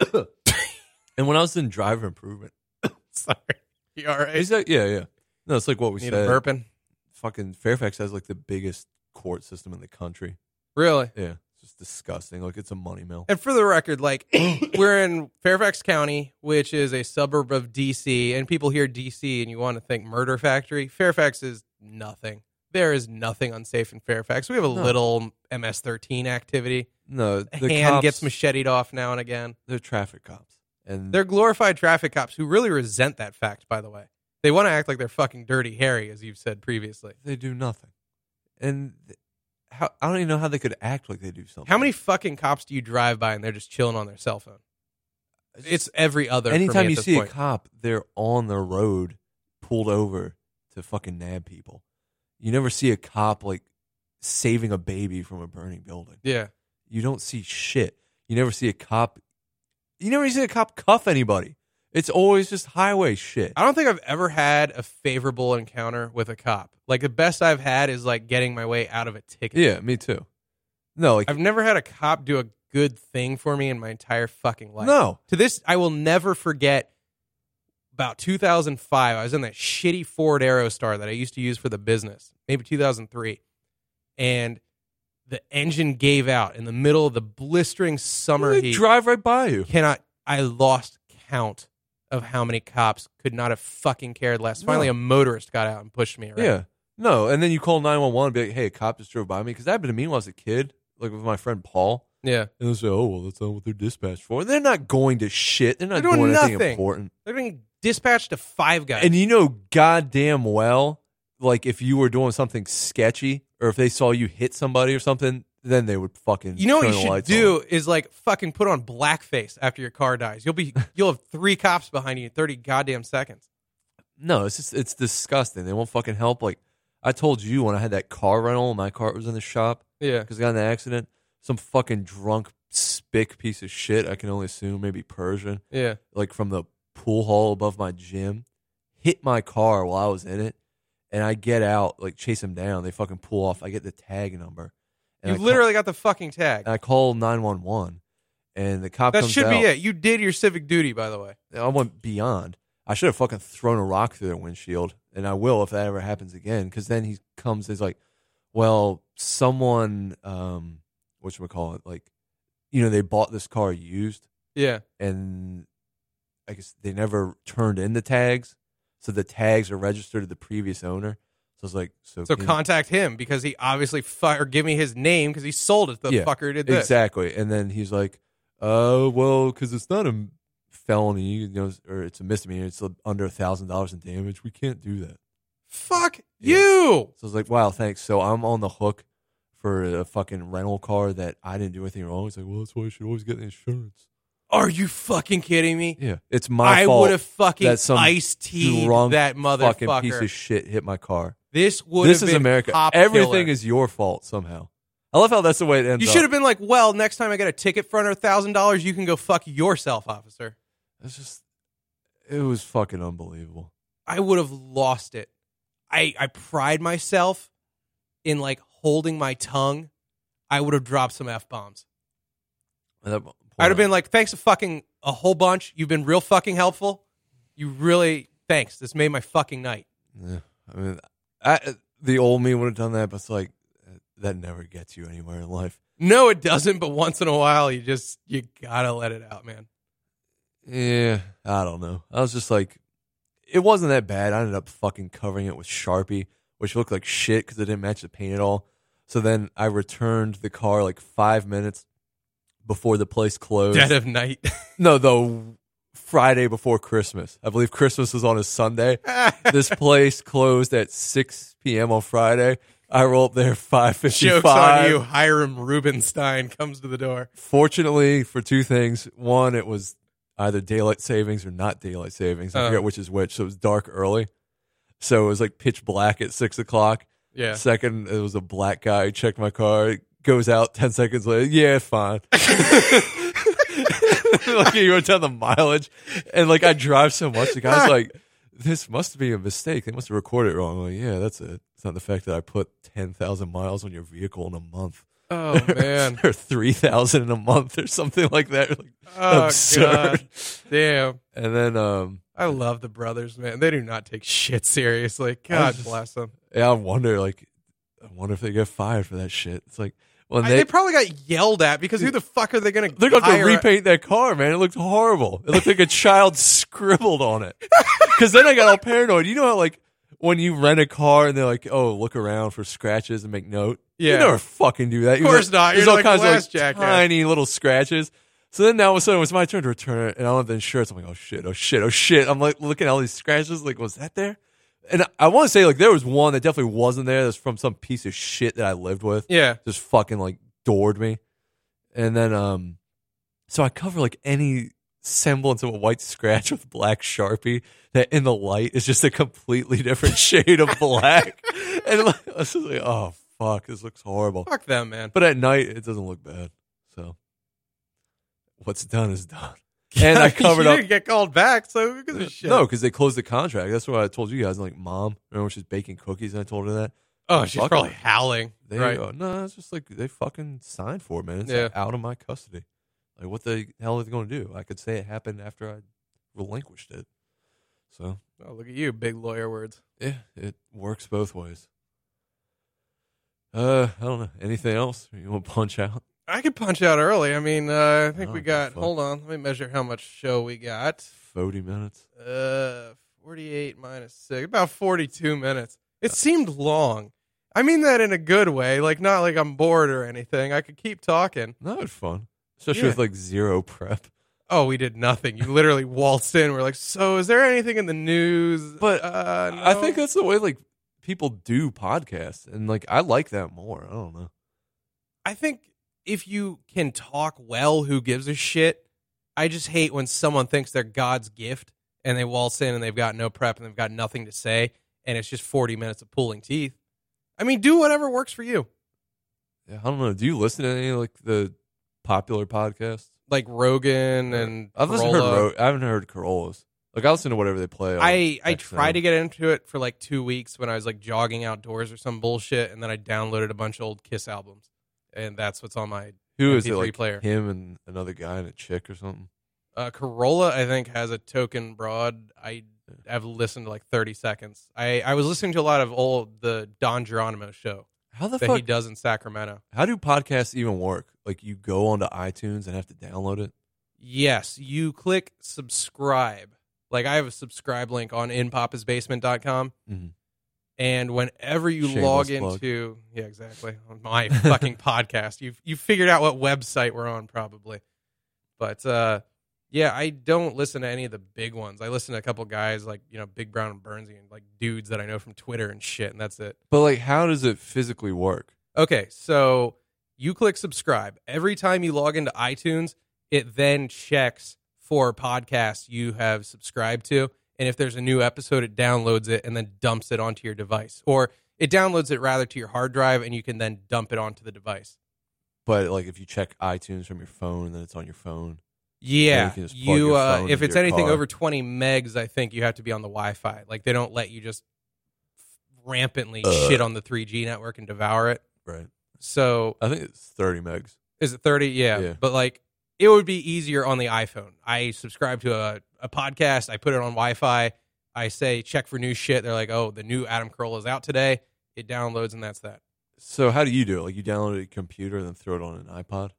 And when I was in driver improvement, sorry. You all right? is that yeah, yeah. No, it's like what we Need said. a burping? Fucking Fairfax has like the biggest court system in the country. Really? Yeah, it's just disgusting. Like it's a money mill. And for the record, like we're in Fairfax County, which is a suburb of D C, and people hear D C and you want to think murder factory. Fairfax is nothing. There is nothing unsafe in Fairfax. We have a No. little M S thirteen activity. No, A the hand cops, gets macheted off now and again. They're traffic cops, and They're glorified traffic cops who really resent that fact, by the way. They want to act like they're fucking Dirty Harry, as you've said previously. they do nothing. And th- how I don't even know how they could act like they do something. How many fucking cops do you drive by and they're just chilling on their cell phone? It's every other. for me Anytime at you this see point. a cop, they're on the road, pulled over to fucking nab people. You never see a cop like saving a baby from a burning building. Yeah. You don't see shit. You never see a cop. You never see a cop cuff anybody. It's always just highway shit. I don't think I've ever had a favorable encounter with a cop. Like the best I've had is like getting my way out of a ticket. Yeah, me too. No, like I've never had a cop do a good thing for me in my entire fucking life. no. To this, I will never forget. About two thousand five, I was in that shitty Ford Aerostar that I used to use for the business. Maybe two thousand three, and the engine gave out in the middle of the blistering summer They heat. drive right by you. Cannot. I lost count of how many cops could not have fucking cared less. Finally, No. a motorist got out and pushed me around. Yeah. No, and then you call nine one one and be like, hey, a cop just drove by me. Because that happened to me when I was a kid, like with my friend Paul. Yeah. And they'll say, oh, well, that's not what they're dispatched for. They're not going to shit. They're not They're doing doing anything nothing. important. They're being dispatched to Five Guys. And you know goddamn well, like if you were doing something sketchy or if they saw you hit somebody or something, then they would fucking You know what turn you the should lights do on. is like fucking put on blackface after your car dies. You'll be you'll have three cops behind you in thirty goddamn seconds. No, it's just it's disgusting. They won't fucking help. Like I told you when I had that car rental, my car was in the shop Yeah. because I got in an accident. Some fucking drunk spick piece of shit. I can only assume maybe Persian, Yeah. like from the pool hall above my gym, hit my car while I was in it, and I get out like chase him down. They fucking pull off. I get the tag number. And You I call- literally got the fucking tag. I call nine one one, and the cop That comes should out. be it. You did your civic duty, by the way. I went beyond. I should have fucking thrown a rock through their windshield, and I will if that ever happens again. Because then he comes, he's like, "Well, someone, um, what should we call it? Like, you know, they bought this car used, Yeah. and I guess they never turned in the tags, so the tags are registered to the previous owner." So it's like, so, So can- contact him because he obviously fu- or give me his name because he sold it. The Yeah, fucker who did this. exactly. And then he's like, "Uh, well, because it's not a felony, you know, or it's a misdemeanor. It's under a thousand dollars in damage. We can't do that." Fuck Yeah. you. So I was like, "Wow, thanks." So I'm on the hook for a fucking rental car that I didn't do anything wrong. He's like, "Well, that's why you should always get the insurance." Are you fucking kidding me? Yeah, it's my I fault. would have fucking that some ice teed drunk that fucking motherfucker. piece of shit hit my car. This would This have is been America. cop Everything killer. is your fault somehow. I love how that's the way it ends You up. should have been like, well, next time I get a ticket for under a thousand dollars, you can go fuck yourself, officer. It's just, it was fucking unbelievable. I would have lost it. I I pride myself in like holding my tongue. I would have dropped some F bombs. At that point, I'd have been like, thanks a fucking a whole bunch. You've been real fucking helpful. You really thanks. This made my fucking night. Yeah, I mean, I, the old me would have done that, but it's like that never gets you anywhere in life. No, it doesn't, but once in a while you just you gotta let it out, man. Yeah, I don't know. I was just like, it wasn't that bad. I ended up fucking covering it with Sharpie, which looked like shit because it didn't match the paint at all. So then I returned the car like five minutes before the place closed. Dead of night. No, the Friday before Christmas. I believe Christmas was on a Sunday. This place closed at six p.m. on Friday. I roll up there five fifty-five. Joke's on you. Hiram Rubenstein comes to the door. Fortunately for two things. One, it was either daylight savings or not daylight savings. I Uh. forget which is which. So it was dark early. So it was like pitch black at six o'clock. Yeah. Second, it was a black guy who checked my car. Goes out ten seconds later. Yeah, fine. Like he wrote down the mileage, and like I drive so much, the guy's like, "This must be a mistake. They must have recorded it wrong." I'm like, yeah, that's it. It's not the fact that I put ten thousand miles on your vehicle in a month. Oh, man. Or three thousand in a month, or something like that. Like, Oh, absurd. God. Damn. And then, um, I love the brothers, man. They do not take shit seriously. God just- bless them. yeah, I wonder, like, I wonder if they get fired for that shit. It's like, well, I- they, they probably got yelled at because who the fuck are they going to they're going to hire? repaint that car, man. It looked horrible. It looked like a child scribbled on it. Because then I got all paranoid. You know how, like, when you rent a car and they're like, oh, look around for scratches and make note. Yeah. You never fucking do that. Of course not. There's You're all like kinds of glass like, jackass. tiny little scratches. So then now all of a sudden it was my turn to return it, and I don't have the insurance. I'm like, oh shit, oh shit, oh shit. I'm like looking at all these scratches, like, was that there? And I, I want to say, like, there was one that definitely wasn't there. That's from some piece of shit that I lived with. Yeah. Just fucking like doored me. And then, um, so I cover like any semblance of a white scratch with black Sharpie that in the light is just a completely different shade of black. And like, I was just like, oh fuck, this looks horrible. Fuck them, man. But at night, it doesn't look bad. So what's done is done. And I covered you up. didn't get called back, so who gives a shit? No, because they closed the contract. That's what I told you guys. I'm like, mom, remember when she was baking cookies and I told her that? Oh, she's Fuck probably them. howling. They right. go, no, it's just like they fucking signed for it, man. It's Yeah. like out of my custody. Like, what the hell are they going to do? I could say it happened after I relinquished it. So, Oh, look at you, big lawyer words. yeah, it works both ways. Uh, I don't know. Anything else you want to punch out? I could punch out early. I mean, uh, I think Oh, we got. fuck. Hold on, let me measure how much show we got. forty minutes. Uh, forty-eight minus six, about forty-two minutes. It seemed long. I mean that in a good way, like not like I'm bored or anything. I could keep talking. No, it's fun. Especially Yeah. with like zero prep. Oh, we did nothing. You literally waltzed in. We're like, so is there anything in the news? But uh, I no. think that's the way like people do podcasts. And like, I like that more. I don't know. I think if you can talk well, who gives a shit? I just hate when someone thinks they're God's gift and they waltz in and they've got no prep and they've got nothing to say and it's just forty minutes of pulling teeth. I mean, do whatever works for you. Yeah, I don't know. Do you listen to any like the popular podcasts? Like Rogan and I've listened Corolla. to Ro- I haven't heard Corollas. Like I listen to whatever they play. on I, I X M. tried to get into it for like two weeks when I was like jogging outdoors or some bullshit, and then I downloaded a bunch of old Kiss albums, and that's what's on my Who is M P it? three Like player. him and another guy and a chick or something. Uh, Corolla, I think, has a token broad. I have listened to like thirty seconds. I, I was listening to a lot of old the Don Geronimo show How the that fuck? he does in Sacramento. How do podcasts even work? Like you go onto iTunes and have to download it. Yes, you click subscribe. Like I have a subscribe link on in papas basement dot com. Mhm. And whenever you Shameless log plug. into, yeah, exactly, on my fucking podcast, you've you figured out what website we're on, probably. But uh, yeah, I don't listen to any of the big ones. I listen to a couple guys like you know Big Brown and Bernsey and like dudes that I know from Twitter and shit, and that's it. But like, how does it physically work? Okay, so you click subscribe every time you log into iTunes. It then checks for podcasts you have subscribed to. And if there's a new episode, it downloads it and then dumps it onto your device. Or it downloads it rather to your hard drive and you can then dump it onto the device. But like, if you check iTunes from your phone, then it's on your phone. Yeah. you can just plug You, your uh, phone if into it's your anything car. over twenty megs, I think you have to be on the Wi-Fi. Like they don't let you just rampantly Uh. shit on the three G network and devour it. Right. So I think it's thirty megs. is it thirty? Yeah. Yeah. But like it would be easier on the iPhone. I subscribe to a, a podcast. I put it on Wi-Fi. I say check for new shit. They're like, oh, the new Adam Carolla is out today. It downloads and that's that. So how do you do it? Like you download it to a computer and then throw it on an iPod?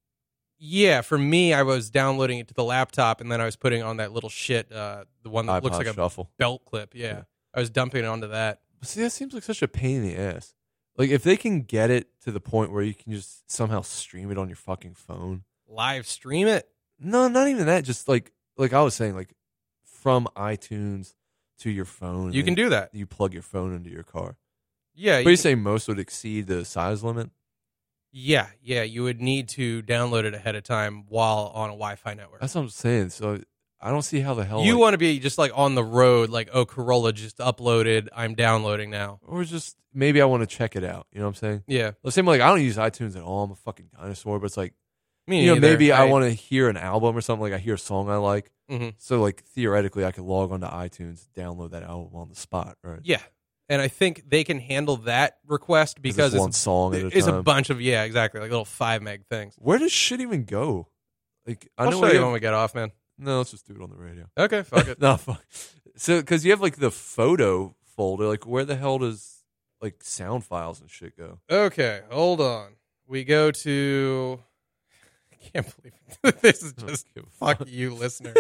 Yeah, for me, I was downloading it to the laptop and then I was putting on that little shit, uh, the one that iPod looks like a Shuffle. belt clip. Yeah. Yeah. I was dumping it onto that. But see, that seems like such a pain in the ass. Like if they can get it to the point where you can just somehow stream it on your fucking phone. live stream it. No, not even that. Just like like I was saying, like from iTunes to your phone. You can do that. You plug your phone into your car. Yeah. But you you're can- saying most would exceed the size limit? Yeah, yeah. You would need to download it ahead of time while on a Wi-Fi network. That's what I'm saying. So I don't see how the hell You like, want to be just like on the road, like, oh, Corolla just uploaded. I'm downloading now. or just maybe I want to check it out. You know what I'm saying? Yeah. The same like I don't use iTunes at all. I'm a fucking dinosaur. But it's like Me you know neither. maybe I, want to hear an album or something. Like I hear a song I like. Mhm. So like theoretically, I could log onto iTunes, download that album on the spot, right? Yeah. And I think they can handle that request because it's one it's, song at a it's time. a bunch of, yeah, exactly, like little five meg things. Where does shit even go? Like I I'll know show we you have- when we get off, man. No, let's just do it on the radio. Okay, fuck it. No, fuck. So because you have like the photo folder, like where the hell does like sound files and shit go? Okay, hold on. We go to. I can't believe it. This is just give a fuck fuck. you, listener.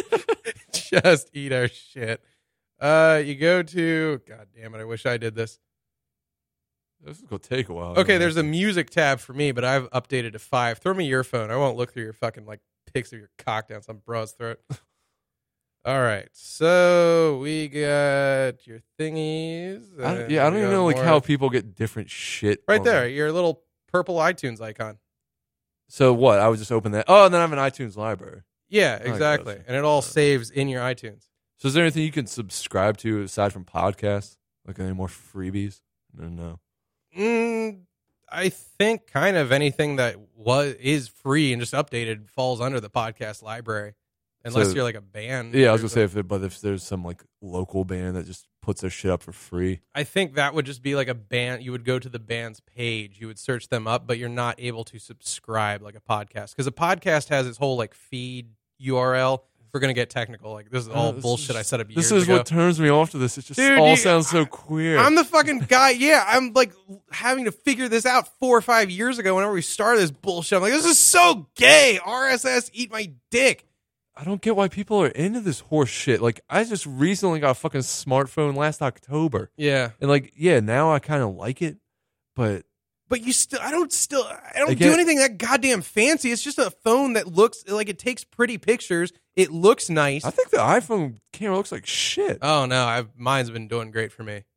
Just eat our shit. Uh, you go to. God damn it! I wish I did this. This is gonna take a while. Okay, there's a music tab for me, but I've updated to five. Throw me your phone. I won't look through your fucking like pics of your cock down some bro's throat. All right, so we got your thingies. I don't- and yeah, I don't we even got know like more- how people get different shit. Right on there, there. your little purple iTunes icon. So what? I would just open that. Oh, and then I have an iTunes library. Yeah, I exactly, gotcha. and it all Uh, saves in your iTunes. So is there anything you can subscribe to aside from podcasts? Like any more freebies? No, no. Mm, I think kind of anything that was is free and just updated falls under the podcast library, unless So- you're like a band. Yeah, I was or gonna say if it, but if there's some like local band that just puts their shit up for free. I think that would just be like a band. You would go to the band's page, you would search them up, but you're not able to subscribe like a podcast because a podcast has its whole like feed U R L. If we're gonna get technical, like this is all Uh, this bullshit is- I set up years This is ago. what turns me off to this. It just Dude, all you- sounds so I- queer. I'm the fucking guy. Yeah, I'm like having to figure this out four or five years ago. Whenever we started this bullshit, I'm like, this is so gay. R S S, eat my dick. I don't get why people are into this horse shit. Like, I just recently got a fucking smartphone last October. Yeah, And, like, yeah, now I kind of like it, but but you still, I don't still, I don't Again- do anything that goddamn fancy. It's just a phone that looks like it takes pretty pictures. It looks nice. I think the iPhone camera looks like shit. Oh no, I've mine's been doing great for me.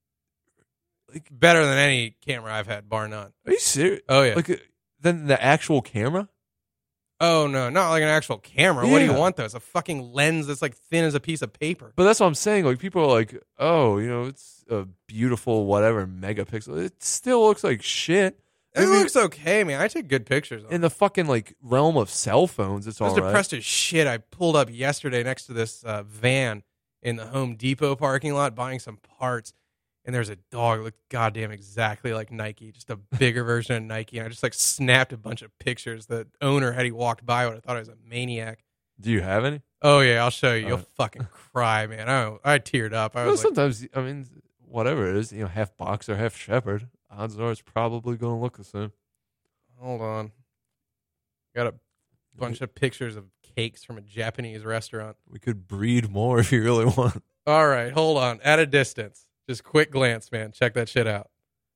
Like, Better than any camera I've had, bar none. are you serious? Oh yeah. Like, uh, then the actual camera? Oh no, not like an actual camera. What do you Yeah. want though? It's a fucking lens that's like thin as a piece of paper. But that's what I'm saying. Like, people are like, oh, you know, it's a beautiful whatever megapixel. It still looks like shit. It I mean, looks okay, man. I take good pictures. Of it. in the fucking, like, realm of cell phones, it's I was all right. depressed as shit. I pulled up yesterday next to this uh, van in the Home Depot parking lot buying some parts, and there's a dog that looked goddamn exactly like Nike, just a bigger version of Nike. And I just like snapped a bunch of pictures. The owner, had he walked by, would have thought I was a maniac. Do you have any? Oh yeah, I'll show you. You'll Uh, fucking cry, man. I I teared up. I Well, was like, sometimes, I mean, whatever it is, you know, half boxer, half shepherd. Odds are it's probably going to look the same. hold on, got a bunch of pictures of cakes from a Japanese restaurant. We could breed more if you really want. All right, hold on. At a distance, just quick glance, man. Check that shit out.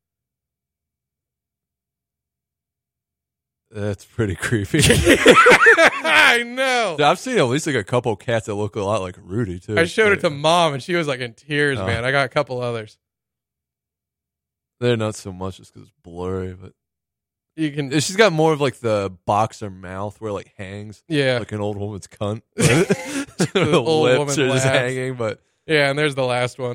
That's pretty creepy. I know. I've seen at least like a couple cats that look a lot like Rudy too. I showed it to But mom, and she was like in tears, Oh. man. I got a couple others. They're not so much just because it's blurry, but You can, she's got more of like the boxer mouth where it, like hangs yeah, like an old woman's cunt. The the old lips woman are just laughs. hanging, but yeah. And there's the last one.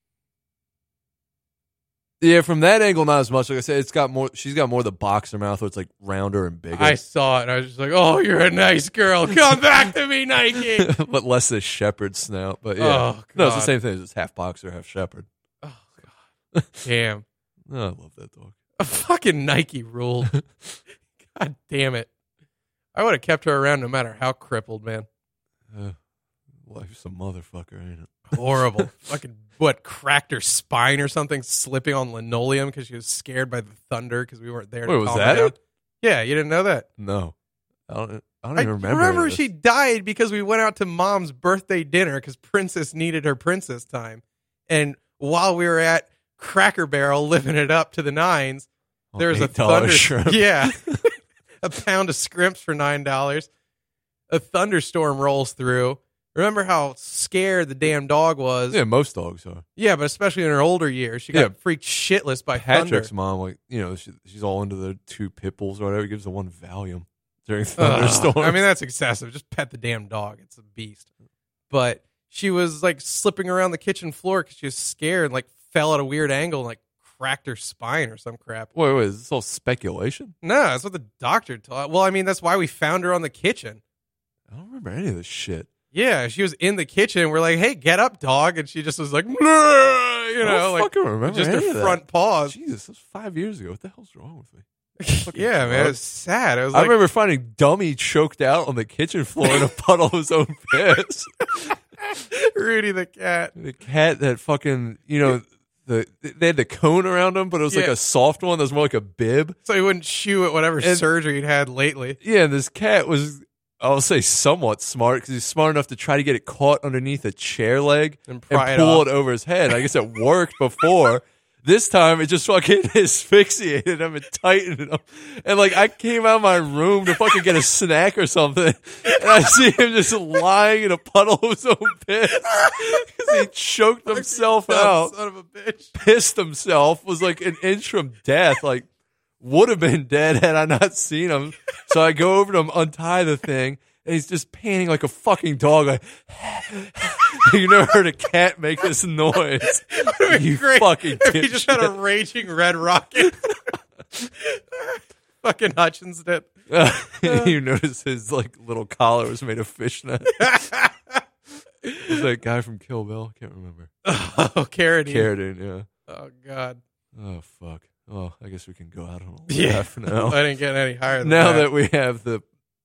yeah, from that angle, not as much. Like I said, it's got more. She's got more of the boxer mouth where it's like rounder and bigger, I saw it, and I was just like, "Oh, you're a nice girl. Come back to me, Nike." but less the shepherd snout. But yeah, Oh, no, it's the God. same thing. It's half boxer, half shepherd. Oh God, damn. Oh, I love that dog. A fucking Nike ruled. God damn it. I would have kept her around no matter how crippled, man. Uh, life's a motherfucker, ain't it? Horrible. Fucking, what, cracked her spine or something, slipping on linoleum because she was scared by the thunder because we weren't there to Wait, was calm her that down. it? Yeah, you didn't know that? No, I don't. I don't I even remember. remember any of she this. died because we went out to mom's birthday dinner because Princess needed her princess time. And while we were at Cracker Barrel living it up to the nines, Oh, there was a eight dollar thunder. shrimp. Yeah. a pound of scrimps for nine dollars. A thunderstorm rolls through. Remember how scared the damn dog was? Yeah, most dogs are. Yeah, but especially in her older years. She got Yeah. freaked shitless by Patrick's thunder. mom, like, you know, she, she's all into the two pit bulls or whatever. He gives the one Valium during Ugh. thunderstorms. I mean, that's excessive. Just pet the damn dog. It's a beast. But she was like slipping around the kitchen floor because she was scared and like fell at a weird angle and like cracked her spine or some crap. wait, wait, is this all speculation? No, that's what the doctor taught. Well, I mean, that's why we found her on the kitchen. I don't remember any of this shit. Yeah, she was in the kitchen. We're like, hey, get up, dog. And she just was like, "Bleh," you I know, don't like fucking remember just any her of that. front paws. Jesus, that was five years ago. What the hell's wrong with me? Fucking Yeah, man, drugs. it's sad. It was I like, remember finding Dummy choked out on the kitchen floor in a puddle of his own piss. Rudy the cat. The cat that fucking, you know, the they had the cone around him, but it was like Yeah. a soft one that was more like a bib. So he wouldn't chew at whatever And- surgery he'd had lately. Yeah, and this cat was, I'll say, somewhat smart because he's smart enough to try to get it caught underneath a chair leg And and, pry it pull off. it over his head. I guess it worked before. This time it just fucking asphyxiated him and tightened him. And like I came out of my room to fucking get a snack or something. And I see him just lying in a puddle of his own piss. Because he choked himself Dumb out, son of a bitch. pissed himself, was like an inch from death. Like would have been dead had I not seen him. So I go over to him, untie the thing, and he's just panting like a fucking dog. Like, you never heard a cat make this noise. You Great fucking if he just had a dipshit. raging red rocket. Fucking Hutchins did. You notice his like little collar was made of fishnet. It's that guy from Kill Bill. I can't remember. Oh, Carradine. Carradine, yeah. Oh, God. Oh fuck. Oh, I guess we can go out on a Yeah. laugh now. I didn't get any higher than Now that. that we have the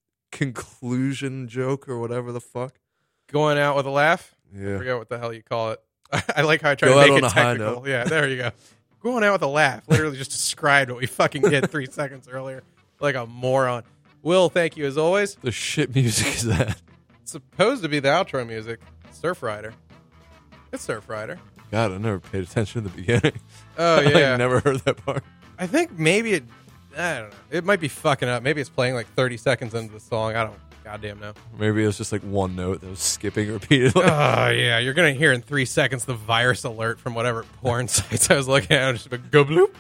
conclusion joke or whatever the fuck. Going out with a laugh? I Yeah. forget what the hell you call it. I like how I try Go to out make on it a high technical. note. Yeah, there you go. Going out with a laugh. Literally just described what we fucking did three seconds earlier. Like a moron. Will, thank you as always. The shit music is that. It's supposed to be the outro music. Surf Rider. It's Surf Rider. God, I never paid attention in the beginning. Oh, yeah. I never heard that part. I think maybe it, I don't know. It might be fucking up. Maybe it's playing like thirty seconds into the song. I don't goddamn know. Maybe it was just like one note that was skipping repeatedly. Oh, yeah. You're going to hear in three seconds the virus alert from whatever porn sites I was looking at. Just like, go bloop.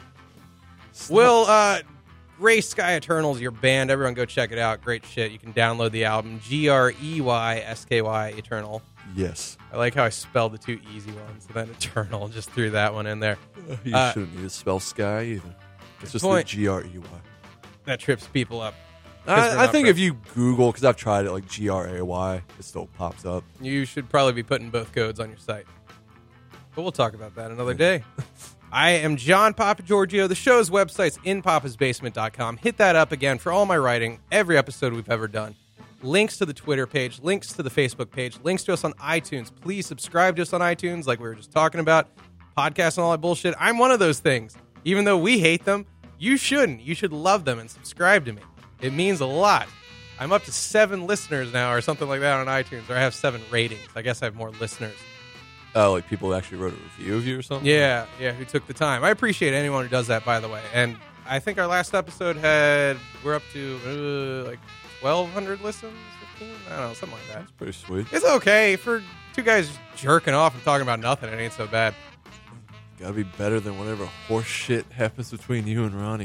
Will, uh, Gray Sky Eternals, your band. Everyone go check it out. Great shit. You can download the album. G R E Y S K Y Eternal. Yes. I like how I spelled the two easy ones and then Eternal. Just threw that one in there. You Uh, shouldn't need to spell sky either. It's just point. the G R E Y. That trips people up. 'Cause we're I, I not think pro- if you Google, because I've tried it, like G R A Y, it still pops up. You should probably be putting both codes on your site. But we'll talk about that another day. I am John Papa Giorgio. The show's website's in papas basement dot com. Hit that up again for all my writing, every episode we've ever done. Links to the Twitter page, links to the Facebook page, links to us on iTunes. Please subscribe to us on iTunes like we were just talking about. Podcasts and all that bullshit. I'm one of those things. Even though we hate them, you shouldn't. You should love them and subscribe to me. It means a lot. I'm up to seven listeners now or something like that on iTunes, or I have seven ratings. I guess I have more listeners. Oh, like people actually wrote a review of you or something? Yeah, yeah, who took the time. I appreciate anyone who does that, by the way. And I think our last episode had, we're up to uh, like twelve hundred listens, fifteen? I don't know, something like that. Pretty sweet. It's okay. For two guys just jerking off and talking about nothing, it ain't so bad. Gotta be better than whatever horse shit happens between you and Ronnie.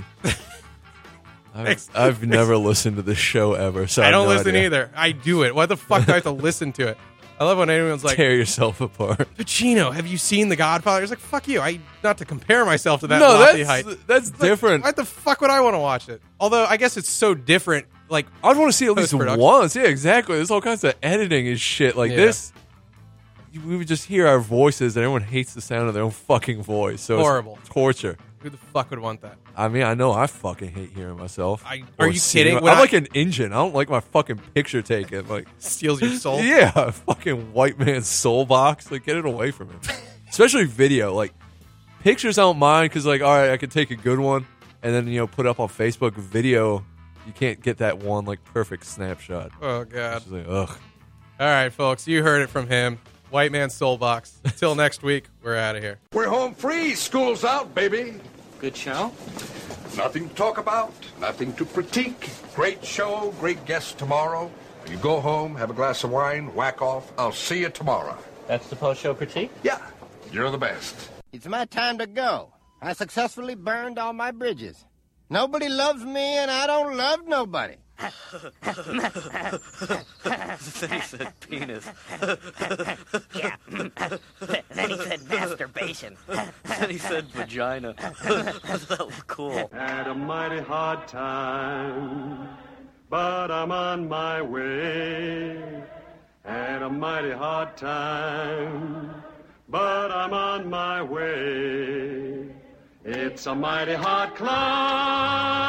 I've, Thanks. I've never listened to this show ever, so I, I have don't no listen idea. either. I do it. Why the fuck do I have to listen to it? I love when anyone's like, Tear yourself apart. Pacino, have you seen The Godfather? It's like, fuck you. I not to compare myself to that no, lofty that's height. that's different. Why the fuck would I want to watch it? Although I guess it's so different. Like, I'd want to see it at least Post-production. once. Yeah, exactly. There's all kinds of editing and shit like Yeah. this. We would just hear our voices, and everyone hates the sound of their own fucking voice. So Horrible. It's torture. who the fuck would want that? I mean, I know I fucking hate hearing myself. I- Or are you seeing kidding? my- When I'm I- like an engine. I don't like my fucking picture taken. Like, Steals your soul. yeah, a fucking white man's soul box. Like, get it away from him. Especially video. Like, pictures I don't mind because, like, all right, I can take a good one and then, you know, put it up on Facebook. Video, you can't get that one, like, perfect snapshot. Oh, God. It's just like, ugh. All right, folks, you heard it from him. White Man Soul Box. Till next week, we're out of here. We're home free. School's out, baby. Good show? Nothing to talk about, nothing to critique. Great show, great guests tomorrow. You go home, have a glass of wine, whack off. I'll see you tomorrow. That's the post-show critique? Yeah, you're the best. It's my time to go. I successfully burned all my bridges. Nobody loves me, and I don't love nobody. Then he said penis. Yeah. Then he said masturbation. Then he said vagina. That was cool. Had a mighty hard time, but I'm on my way. Had a mighty hard time, but I'm on my way. It's a mighty hard climb.